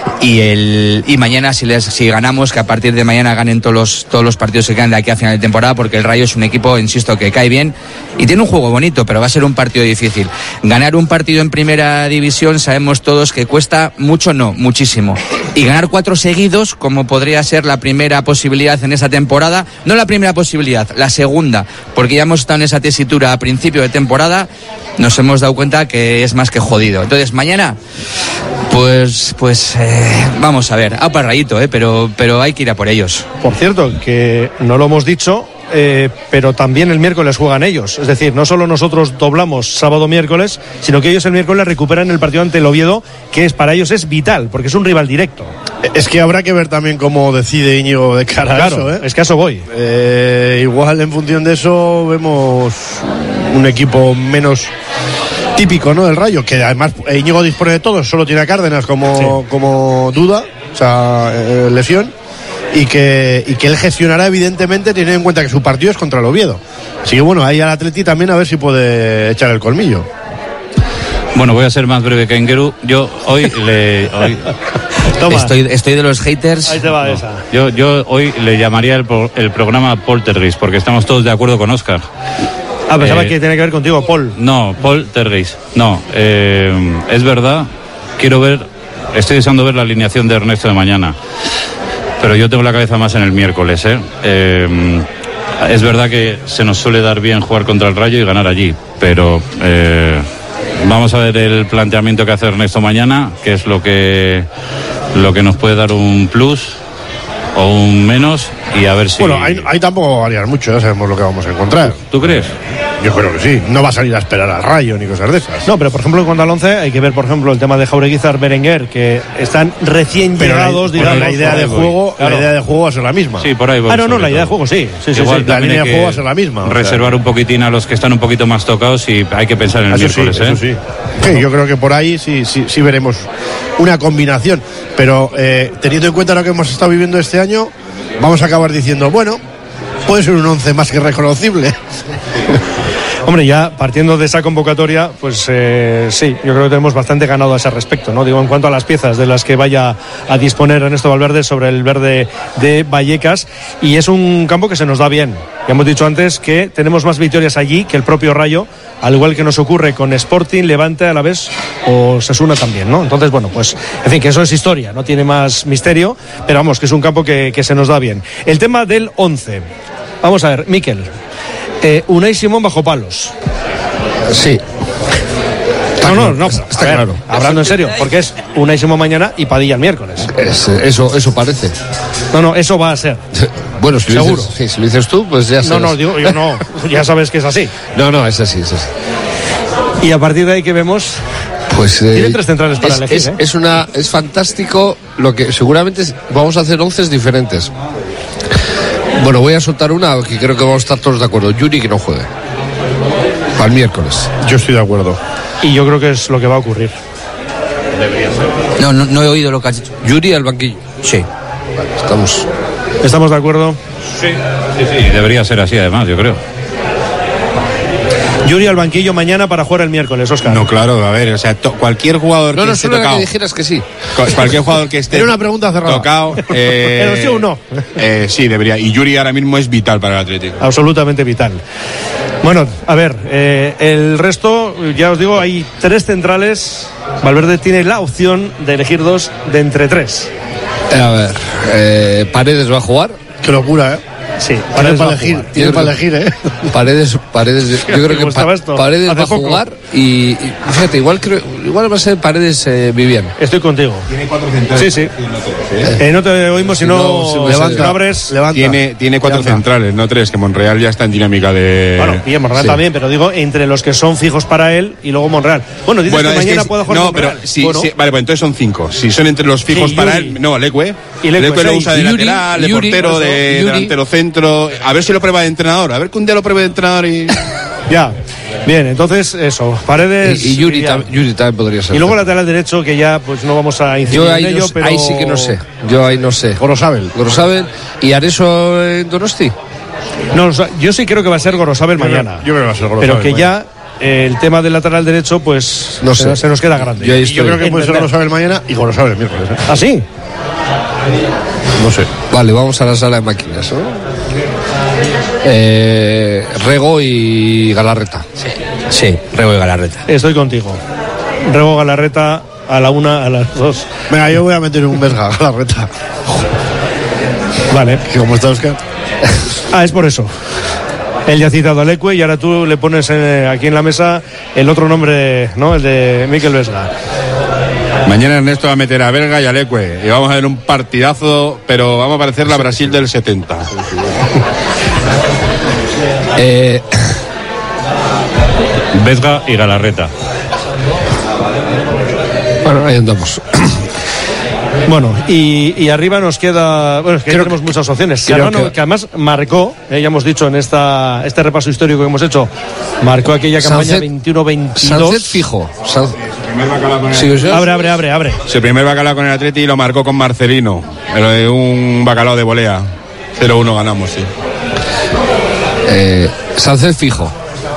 y mañana si ganamos, que a partir de mañana ganen todos los partidos que quedan de aquí a final de temporada, porque el Rayo es un equipo, insisto, que cae bien y tiene un juego bonito, pero va a ser un partido difícil. Ganar un partido en primera división sabemos todos que cuesta mucho, no, muchísimo. Y ganar 4 seguidos, como podría ser la primera posibilidad en esa temporada, no la primera posibilidad, la segunda, porque ya hemos estado en esa tesitura a principio de temporada, nos hemos dado cuenta que es más que jodido. Entonces mañana, pues vamos a ver, para Rayito, pero hay que ir a por ellos. Por cierto, que no lo hemos dicho, pero también el miércoles juegan ellos. Es decir, no solo nosotros doblamos sábado-miércoles, sino que ellos el miércoles recuperan el partido ante el Oviedo, que para ellos es vital, porque es un rival directo. Es que habrá que ver también cómo decide Íñigo de cara a eso, ¿eh? Es que a eso voy. Igual en función de eso vemos un equipo menos típico, ¿no?, del Rayo, que además Íñigo dispone de todo, solo tiene a Cárdenas como duda, o sea, lesión, y que él gestionará evidentemente teniendo en cuenta que su partido es contra el Oviedo. Así que bueno, ahí al Atleti también a ver si puede echar el colmillo. Bueno, voy a ser más breve que Engeru. Yo hoy estoy de los haters. Ahí te va esa. Yo hoy le llamaría el programa Poltergeist, porque estamos todos de acuerdo con Óscar. Pensaba que tiene que ver contigo, Paul. No, Poltergeist. No, es verdad. Estoy deseando ver la alineación de Ernesto de mañana. Pero yo tengo la cabeza más en el miércoles, es verdad que se nos suele dar bien jugar contra el Rayo y ganar allí, pero vamos a ver el planteamiento que hace Ernesto mañana, que es lo que nos puede dar un plus o un menos, y a ver si... Bueno, ahí tampoco va a variar mucho, ya sabemos lo que vamos a encontrar. ¿Tú crees? Yo creo que sí, no va a salir a esperar al Rayo ni cosas de esas. No, pero por ejemplo en cuanto al 11 hay que ver, por ejemplo, el tema de Jaureguizar, Berenguer, que están recién llegados, digamos. La idea de juego, claro. La idea de juego va a ser la misma. Sí, por ahí voy. La idea de juego sí. Igual la línea de juego va a ser la misma. Reservar un poquitín a los que están un poquito más tocados, y hay que pensar en el miércoles, eso sí. Sí, yo creo que por ahí sí veremos una combinación, pero teniendo en cuenta lo que hemos estado viviendo este año, vamos a acabar diciendo, bueno, puede ser un 11 más que reconocible. Hombre, ya partiendo de esa convocatoria, pues sí, yo creo que tenemos bastante ganado a ese respecto, ¿no? Digo, en cuanto a las piezas de las que vaya a disponer Ernesto Valverde sobre el verde de Vallecas, y es un campo que se nos da bien. Ya hemos dicho antes que tenemos más victorias allí que el propio Rayo, al igual que nos ocurre con Sporting, Levante, Alavés o Osasuna también, ¿no? Entonces, bueno, pues, en fin, que eso es historia, no tiene más misterio, pero vamos, que es un campo que se nos da bien. El tema del 11. Vamos a ver, Miquel. Unai Simón bajo palos. Sí. No, está claro. Hablando en serio, porque es Unai Simón mañana y Padilla el miércoles. Eso parece. No, eso va a ser. Bueno, si seguro. Si lo dices tú, pues ya sabes. No, digo, yo no. Ya sabes que es así. No, es así. Y a partir de ahí, ¿qué vemos? Pues tiene 3 centrales para elegir. Es fantástico lo que seguramente vamos a hacer 11 diferentes. Bueno, voy a soltar una que creo que vamos a estar todos de acuerdo. Yuri que no juegue para el miércoles. Yo estoy de acuerdo. Y yo creo que es lo que va a ocurrir. Debería ser. No he oído lo que has dicho. Yuri al banquillo. Sí. Vale, ¿Estamos de acuerdo? Sí, debería ser así además, yo creo. Yuri al banquillo mañana para jugar el miércoles, Óscar. No, claro, a ver, o sea, cualquier jugador que esté tocado. Que dijeras que sí. Cualquier jugador que esté Era una pregunta cerrada. Tocado. ¿Pero sí o no? Sí, debería. Y Yuri ahora mismo es vital para el Atlético. Absolutamente vital. Bueno, a ver, el resto, ya os digo, hay 3 centrales. Valverde tiene la opción de elegir 2 de entre 3. A ver, Paredes va a jugar. Qué locura, Sí, Paredes para elegir. Tiene para elegir, Paredes, yo creo que Paredes va a jugar y fíjate, igual va a ser Paredes Vivian. Estoy contigo. Tiene 4 centrales. Sí. No te oímos si no abres. Tiene 4 centrales, no 3, que Monreal ya está en dinámica de. Bueno, y Monreal también, pero digo entre los que son fijos para él y luego Monreal. Bueno, dices que mañana puede jugar Monreal. Pero sí, vale, pues entonces son 5. Si son entre los fijos para él, no, Leque. Y Leque lo usa de lateral, de portero, de delantero centro. A ver si lo prueba de entrenador. A ver que un día lo pruebe de entrenador y. Ya. Bien, entonces eso. Paredes. Y Yuri también podría ser. Y luego lateral derecho, que ya pues no vamos a incidir en ello, pero. Ahí sí que no sé. Yo ahí no sé. Gorosabel. ¿Y Areso en Donosti? No, yo sí creo que va a ser Gorosabel mañana. Yo creo que va a ser Gorosabel. Pero que ya. El tema del lateral derecho, pues no sé. se nos queda grande. Yo creo que puede ser Gorosabel mañana y Gorosabel el miércoles. ¿Ah, sí? No sé. Vale, vamos a la sala de máquinas, ¿no? Rego y Galarreta. Sí, Rego y Galarreta. Estoy contigo. Rego, Galarreta a la 1, a las 2. Venga, yo voy a meter un Vesga, Galarreta. Vale. ¿Cómo está, Óscar? Es por eso. Él ya ha citado a Leque y ahora tú le pones aquí en la mesa el otro nombre, ¿no? El de Mikel Vesga. Mañana Ernesto va a meter a Berga y a Leque y vamos a ver un partidazo, pero vamos a parecer la Brasil del 70. Vesga y Galarreta. Bueno, ahí andamos. Bueno, y arriba nos queda. Bueno, es que tenemos muchas opciones. Serrano, que además marcó, ya hemos dicho en este repaso histórico que hemos hecho, marcó aquella campaña 21-22. Sánchez fijo. Abre. Su primer bacalao con el Atleti y lo marcó con Marcelino. Un bacalao de volea. 0-1 ganamos, sí. Sánchez fijo.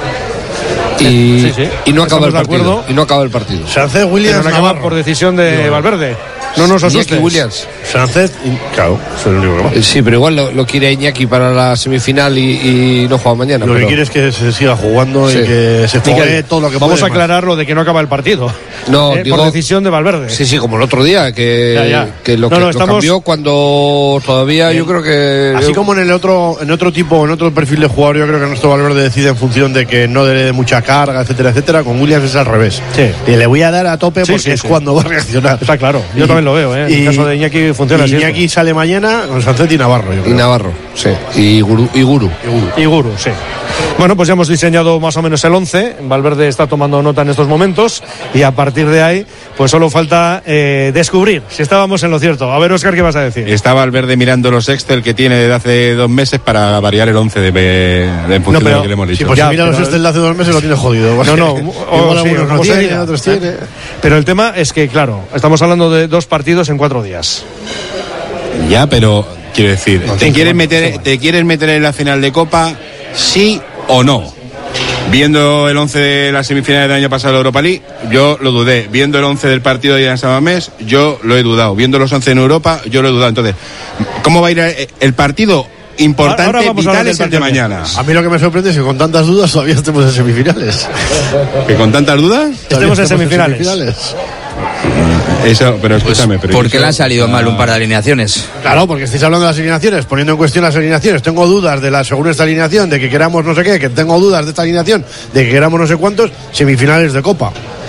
Y no acaba el partido. Y no acaba el partido. Sánchez, Williams, no acaba por decisión de Valverde. No nos asustes. Iñaki Williams. Sánchez, claro, eso es el único. Sí, pero igual lo quiere Iñaki para la semifinal y no juega mañana. Lo que quiere es que se siga jugando y que se juegue todo lo que vamos puede. Vamos a aclarar lo de que no acaba el partido. No, digo, por decisión de Valverde. Sí, como el otro día, que lo cambió cuando todavía yo creo que. Así como en otro perfil de jugador, yo creo que nuestro Valverde decide en función de que no dé mucha carga, etcétera. Con Williams es al revés. Sí. Y le voy a dar a tope porque es cuando va a reaccionar. Está claro. Yo también lo veo, En el caso de Iñaki funciona así. Iñaki sale mañana con Sánchez y Navarro, yo creo. Y Navarro, sí. Y Guru, sí. Bueno, pues ya hemos diseñado más o menos el 11. Valverde está tomando nota en estos momentos y a partir de ahí, pues solo falta descubrir si estábamos en lo cierto. A ver, Óscar, ¿qué vas a decir? Está Valverde mirando los Excel que tiene desde hace 2 meses para variar el 11 en función de lo que le hemos dicho. Sí, pues si mira los Excel de hace 2 meses lo tiene jodido. Algunos tienen, otros tienen. Pero el tema es que, claro, estamos hablando de 2 partidos en 4 días. Ya, pero quiero decir, ¿te quieres meter en la final de Copa? ¿Sí o no? Viendo el 11 de las semifinales del año pasado de Europa League, yo lo dudé. Viendo el 11 del partido de San Mamés, yo lo he dudado. Viendo los 11 en Europa, yo lo he dudado. Entonces, ¿cómo va a ir el partido? Importante, vital es el de mañana. A mí lo que me sorprende es que con tantas dudas todavía estemos en semifinales. ¿Que con tantas dudas? Estemos en semifinales. Eso, pero escúchame. Pero ¿por qué le han salido mal un par de alineaciones? Claro, porque estáis hablando de las alineaciones, poniendo en cuestión las alineaciones. Tengo dudas según esta alineación, de que queramos no sé qué, que tengo dudas de esta alineación, de que queramos no sé cuántos, semifinales de Copa.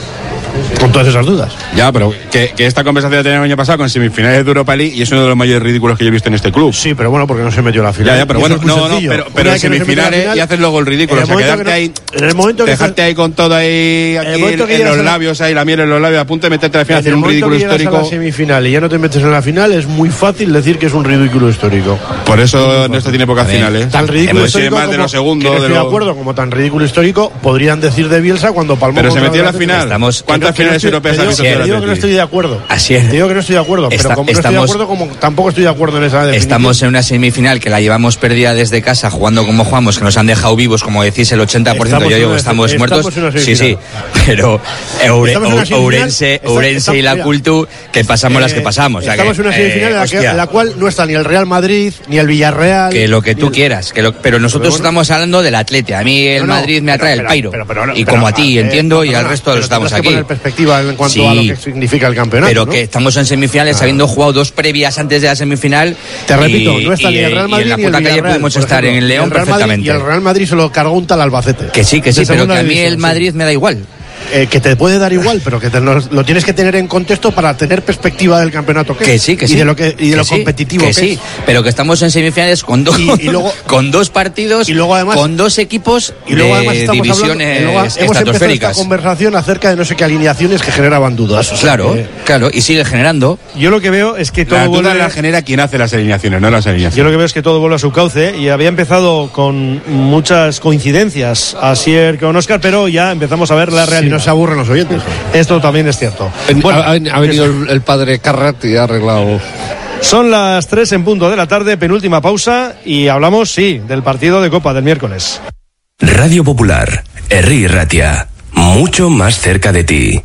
con todas esas dudas. Ya, pero que esta conversación la teníamos el año pasado con semifinales de Europa League y es uno de los mayores ridículos que yo he visto en este club. Sí, pero bueno, porque no se metió la final. Ya, pero bueno, pero en semifinales y haces luego el ridículo. O sea, quedarte ahí, dejarte ahí con todo ahí, aquí en los labios, ahí la miel en los labios, a punto de meterte a la final, hacer un ridículo histórico. En la semifinal y ya no te metes en la final, es muy fácil decir que es un ridículo histórico. Por eso esto tiene pocas finales. Tan ridículo histórico más de los segundos. Estoy de acuerdo, como tan ridículo histórico, podrían decir de Bielsa cuando palmó. Pero se metió en la final. ¿Cuántas finales europeas ha visto? Digo que no estoy de acuerdo. Así es. Digo que no estoy de acuerdo, pero como no estoy de acuerdo, como tampoco estoy de acuerdo en esa definición. Estamos en una semifinal que la llevamos perdida desde casa, jugando como jugamos, que nos han dejado vivos, como decís, el 80%. Yo digo que estamos muertos. Sí, pero Ourense y la Cultu, que pasamos las que pasamos. Estamos en una semifinal en la cual no está ni el Real Madrid, ni el Villarreal. Que lo que tú quieras, pero nosotros estamos hablando del Atleti. A mí el Madrid me atrae el Pairo. Y como a ti, entiendo, y al resto de los estamos aquí. Poner perspectiva en cuanto a lo que significa el campeonato. Pero que estamos en semifinales habiendo jugado 2 previas antes de la semifinal. Te repito, no está ni el Real Madrid y en la ni el puta calle podemos estar en el León perfectamente. Y el Real Madrid se lo cargó un tal Albacete. Que sí, pero que a mí el Madrid me da igual. Que te puede dar igual, pero que lo tienes que tener en contexto para tener perspectiva del campeonato que sí. Y de lo competitivo que sí, es. Pero que estamos en semifinales con con 2 partidos y luego además, con 2 equipos y luego además hemos divisiones empezado estratosféricas. Esta conversación acerca de no sé qué alineaciones que generaban dudas. Claro, y sigue generando. Yo lo que veo es que todo la duda la genera quien hace las alineaciones, no las alineaciones. Yo lo que veo es que todo vuelve a su cauce y había empezado con muchas coincidencias Asier con Óscar, pero ya empezamos a ver la realidad. Si no se aburren los oyentes. Esto también es cierto. Bueno, ha venido el padre Carrat y ha arreglado. Son las 3 en punto de la tarde, penúltima pausa, y hablamos, del partido de Copa del miércoles. Radio Popular, Herri Ratia, mucho más cerca de ti.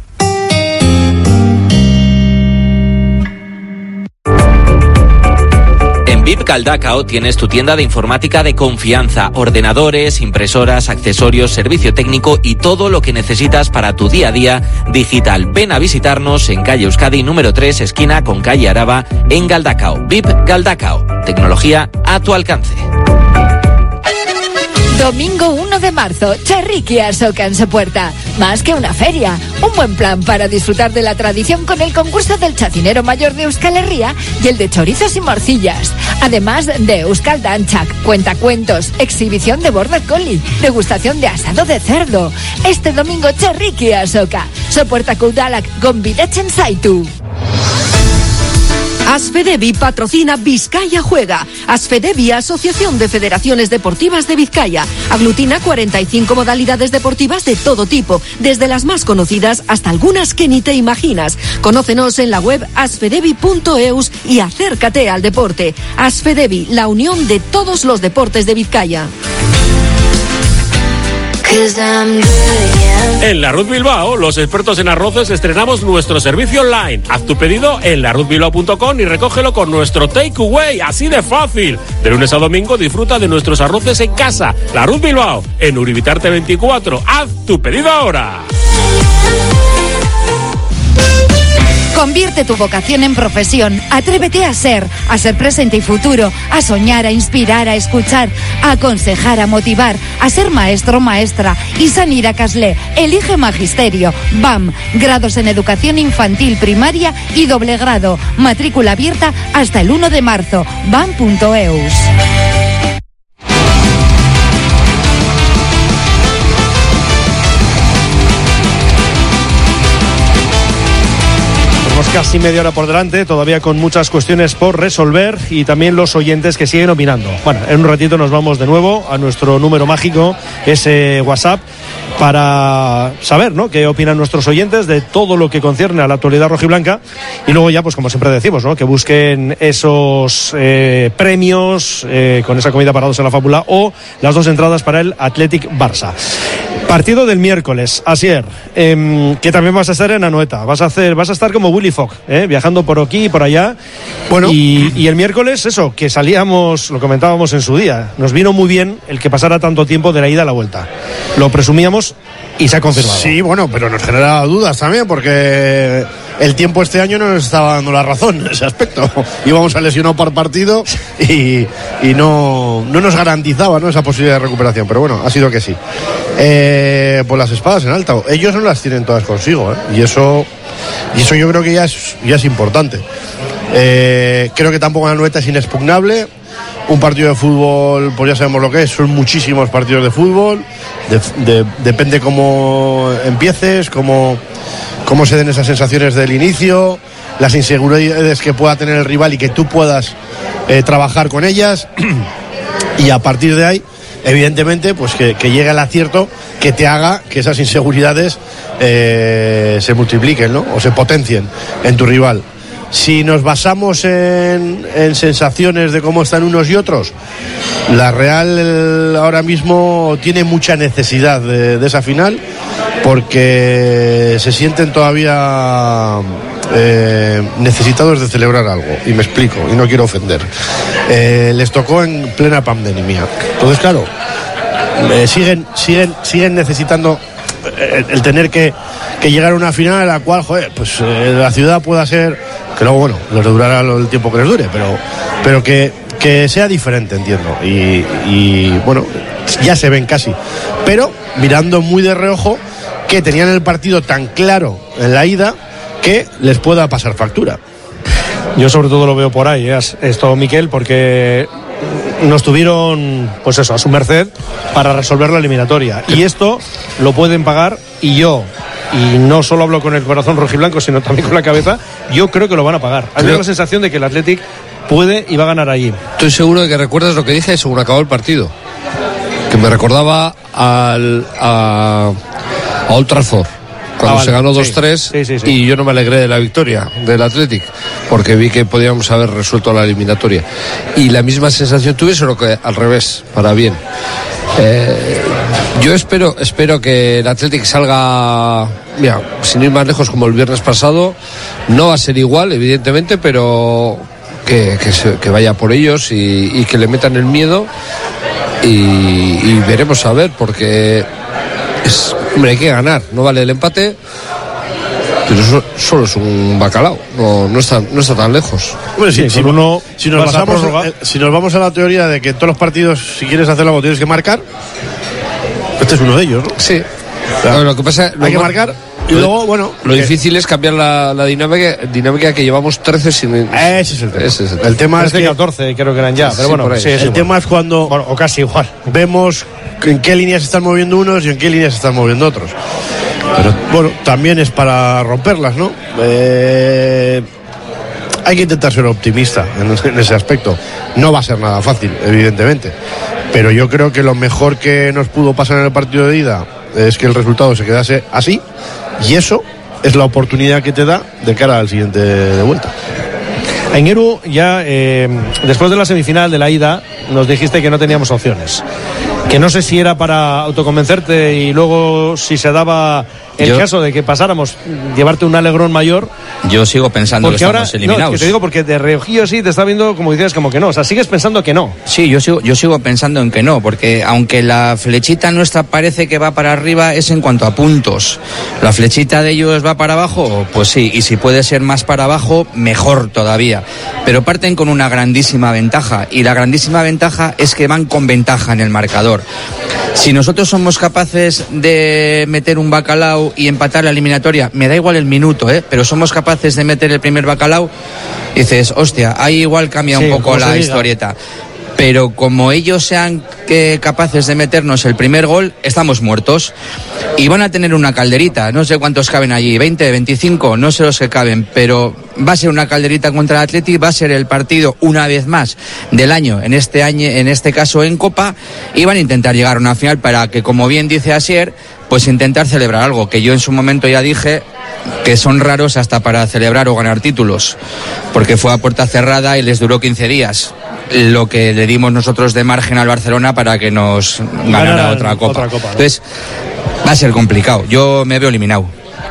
VIP Galdacao tienes tu tienda de informática de confianza, ordenadores, impresoras, accesorios, servicio técnico y todo lo que necesitas para tu día a día digital. Ven a visitarnos en calle Euskadi número 3, esquina con calle Araba, en Galdacao. VIP Galdacao, tecnología a tu alcance. Domingo 1 de marzo, Charriquia Soca en Sopuerta. Más que una feria, un buen plan para disfrutar de la tradición con el concurso del chacinero mayor de Euskal Herria y el de chorizos y morcillas. Además de Euskal Danchak, cuentacuentos, exhibición de border collie, degustación de asado de cerdo. Este domingo, Charriquia Soca. Sopuertako udalak gonbidatzen zaitu. Asfedevi patrocina Vizcaya Juega. Asfedevi, Asociación de Federaciones Deportivas de Vizcaya. Aglutina 45 modalidades deportivas de todo tipo, desde las más conocidas hasta algunas que ni te imaginas. Conócenos en la web asfedevi.eus y acércate al deporte. Asfedevi, la unión de todos los deportes de Vizcaya. En la Ruth Bilbao, los expertos en arroces, estrenamos nuestro servicio online. Haz tu pedido en laruzbilbao.com y recógelo con nuestro takeaway, así de fácil. De lunes a domingo disfruta de nuestros arroces en casa. La Ruth Bilbao, en Uribitarte 24. Haz tu pedido ahora. Convierte tu vocación en profesión. Atrévete a ser presente y futuro, a soñar, a inspirar, a escuchar, a aconsejar, a motivar, a ser maestro, maestra. Izan irakasle, elige magisterio. BAM, grados en educación infantil, primaria y doble grado. Matrícula abierta hasta el 1 de marzo. BAM.eus. Casi media hora por delante, todavía con muchas cuestiones por resolver y también los oyentes que siguen opinando. Bueno, en un ratito nos vamos de nuevo a nuestro número mágico, ese WhatsApp, para saber, ¿no?, qué opinan nuestros oyentes de todo lo que concierne a la actualidad rojiblanca. Y luego ya, pues como siempre decimos, ¿no?, que busquen esos premios con esa comida para dos en la fábula o las 2 entradas para el Athletic Barça. Partido del miércoles, Asier, que también vas a estar en Anoeta. Vas a estar como Willy Fogg, viajando por aquí y por allá. Bueno, y el miércoles, eso, que salíamos, lo comentábamos en su día, nos vino muy bien el que pasara tanto tiempo de la ida a la vuelta. Lo presumíamos y se ha confirmado. Sí, bueno, pero nos genera dudas también, porque el tiempo este año no nos estaba dando la razón en ese aspecto. Íbamos a lesionar por partido y no nos garantizaba, ¿no?, esa posibilidad de recuperación, pero bueno, ha sido que sí. Pues las espadas en alta, ellos no las tienen todas consigo, y eso yo creo que ya es importante. Creo que tampoco la Anoeta es inexpugnable. Un partido de fútbol, pues ya sabemos lo que es, son muchísimos partidos de fútbol, depende cómo empieces, cómo se den esas sensaciones del inicio, las inseguridades que pueda tener el rival y que tú puedas trabajar con ellas, y a partir de ahí, evidentemente, pues que llegue el acierto que te haga que esas inseguridades se multipliquen, ¿no?, o se potencien en tu rival. Si nos basamos en sensaciones de cómo están unos y otros, la Real ahora mismo tiene mucha necesidad de esa final, porque se sienten todavía necesitados de celebrar algo, y me explico, y no quiero ofender. Les tocó en plena pandemia, entonces claro, siguen necesitando el tener que llegar a una final a la cual, joder, pues la ciudad pueda ser, que luego, bueno, les durará el tiempo que les dure, pero que sea diferente, entiendo, y bueno, ya se ven casi, pero mirando muy de reojo que tenían el partido tan claro en la ida que les pueda pasar factura. Yo sobre todo lo veo por ahí, esto, Miquel, porque nos tuvieron, pues eso, a su merced para resolver la eliminatoria, y esto lo pueden pagar, y no solo hablo con el corazón rojiblanco, sino también con la cabeza, yo creo que lo van a pagar. Hay la sensación de que el Athletic puede y va a ganar allí. Estoy seguro de que recuerdas lo que dije según acabó el partido, que me recordaba a Old Trafford, cuando se ganó 2-3, sí. Y yo no me alegré de la victoria del Athletic, porque vi que podíamos haber resuelto la eliminatoria, y la misma sensación tuve, solo que al revés, para bien. Yo espero que el Athletic salga, mira, sin ir más lejos, como el viernes pasado. No va a ser igual, evidentemente, pero que vaya por ellos y que le metan el miedo, y veremos a ver, porque hombre, hay que ganar, no vale el empate, pero eso solo es un bacalao, no está tan lejos. Bueno, si nos vamos a la teoría de que en todos los partidos, si quieres hacer algo, tienes que marcar, este es uno de ellos, ¿no? Sí. Bueno, lo que pasa, hay que marcar. Y luego, bueno, lo difícil es cambiar la dinámica que llevamos 13 sin... Ese es el tema. El tema es que 14 creo que eran ya, pero bueno, sí, el tema es cuando, bueno, o casi igual, vemos en qué líneas se están moviendo unos y en qué líneas se están moviendo otros. Pero bueno, también es para romperlas, ¿no? Hay que intentar ser optimista en ese aspecto. No va a ser nada fácil, evidentemente, pero yo creo que lo mejor que nos pudo pasar en el partido de ida es que el resultado se quedase así, y eso es la oportunidad que te da de cara al siguiente de vuelta. Aingeru, ya después de la semifinal de la ida nos dijiste que no teníamos opciones, que no sé si era para autoconvencerte y luego, si se daba el caso de que pasáramos, llevarte un alegrón mayor. Yo sigo pensando que estamos ahora, eliminados. No, que te digo porque de reojillo sí te está viendo como decías, como que no, o sea, sigues pensando que no. Sí, yo sigo pensando en que no, porque aunque la flechita nuestra parece que va para arriba, es en cuanto a puntos. La flechita de ellos va para abajo, pues sí, y si puede ser más para abajo, mejor todavía. Pero parten con una grandísima ventaja, y la grandísima ventaja es que van con ventaja en el marcador. Si nosotros somos capaces de meter un bacalao y empatar la eliminatoria, me da igual el minuto, pero somos capaces de meter el primer bacalao, dices, hostia, ahí igual cambia un poco la historieta. Pero como ellos sean capaces de meternos el primer gol, estamos muertos. Y van a tener una calderita, no sé cuántos caben allí, 20, 25, no sé los que caben, pero va a ser una calderita contra el Athletic, va a ser el partido una vez más del año, en este caso en Copa, y van a intentar llegar a una final para que, como bien dice Asier, pues intentar celebrar algo, que yo en su momento ya dije que son raros hasta para celebrar o ganar títulos, porque fue a puerta cerrada y les duró 15 días. Lo que le dimos nosotros de margen al Barcelona para que nos ganara otra copa, ¿no? Entonces va a ser complicado, yo me veo eliminado.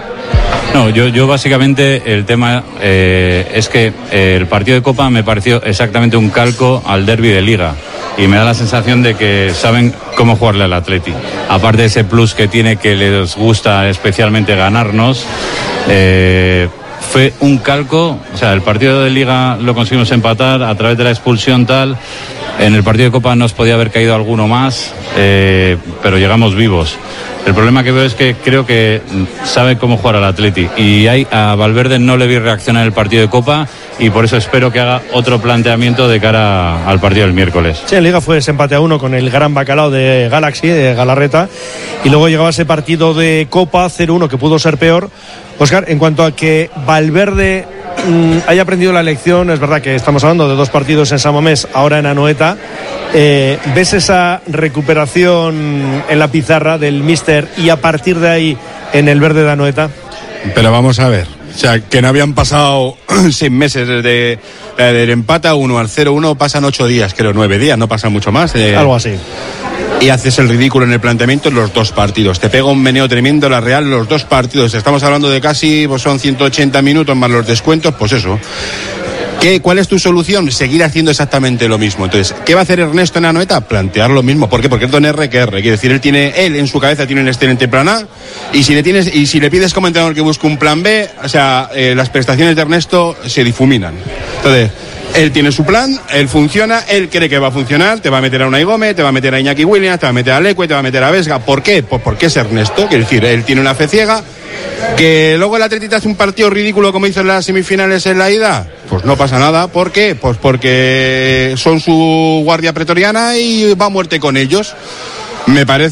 No, yo básicamente el tema es que el partido de Copa me pareció exactamente un calco al derbi de Liga, y me da la sensación de que saben cómo jugarle al Atleti, aparte de ese plus que tiene, que les gusta especialmente ganarnos. fue un calco. O sea, el partido de Liga lo conseguimos empatar a través de la expulsión tal. En el partido de Copa nos podía haber caído alguno más, pero llegamos vivos. El problema que veo es que creo que sabe cómo jugar al Atleti, y a Valverde no le vi reaccionar en el partido de Copa, y por eso espero que haga otro planteamiento de cara al partido del miércoles. Sí, en Liga fue ese empate a 1 con el gran bacalao de Galaxy, de Galarreta, y luego llegaba ese partido de Copa 0-1 que pudo ser peor. Óscar, en cuanto a que Valverde haya aprendido la lección, es verdad que estamos hablando de 2 partidos en San Mamés, ahora en Anoeta. ¿Ves esa recuperación en la pizarra del míster y a partir de ahí en el verde de Anoeta? Pero vamos a ver, o sea, que no habían pasado 6 meses desde del empate a 1 al 0-1, pasan 8 días, creo, 9 días, no pasa mucho más. Algo así. Y haces el ridículo en el planteamiento en los 2 partidos. Te pega un meneo tremendo la Real en los 2 partidos. Estamos hablando de casi, pues son 180 minutos más los descuentos, pues eso. ¿Cuál es tu solución? Seguir haciendo exactamente lo mismo. Entonces, ¿qué va a hacer Ernesto en Anoeta? Plantear lo mismo. ¿Por qué? Porque es don R que R. Quiere decir, él en su cabeza tiene un excelente plan A, y si le pides como entrenador que busque un plan B, o sea, las prestaciones de Ernesto se difuminan. Entonces, él tiene su plan, él funciona, él cree que va a funcionar, te va a meter a Unai Gómez, te va a meter a Iñaki Williams, te va a meter a Leque, te va a meter a Vesga. ¿Por qué? Pues porque es Ernesto. Quiere decir, él tiene una fe ciega. ¿Que luego el Atleti hace un partido ridículo como hizo en las semifinales en la ida? Pues no pasa nada. ¿Por qué? Pues porque son su guardia pretoriana y va a muerte con ellos. Me parece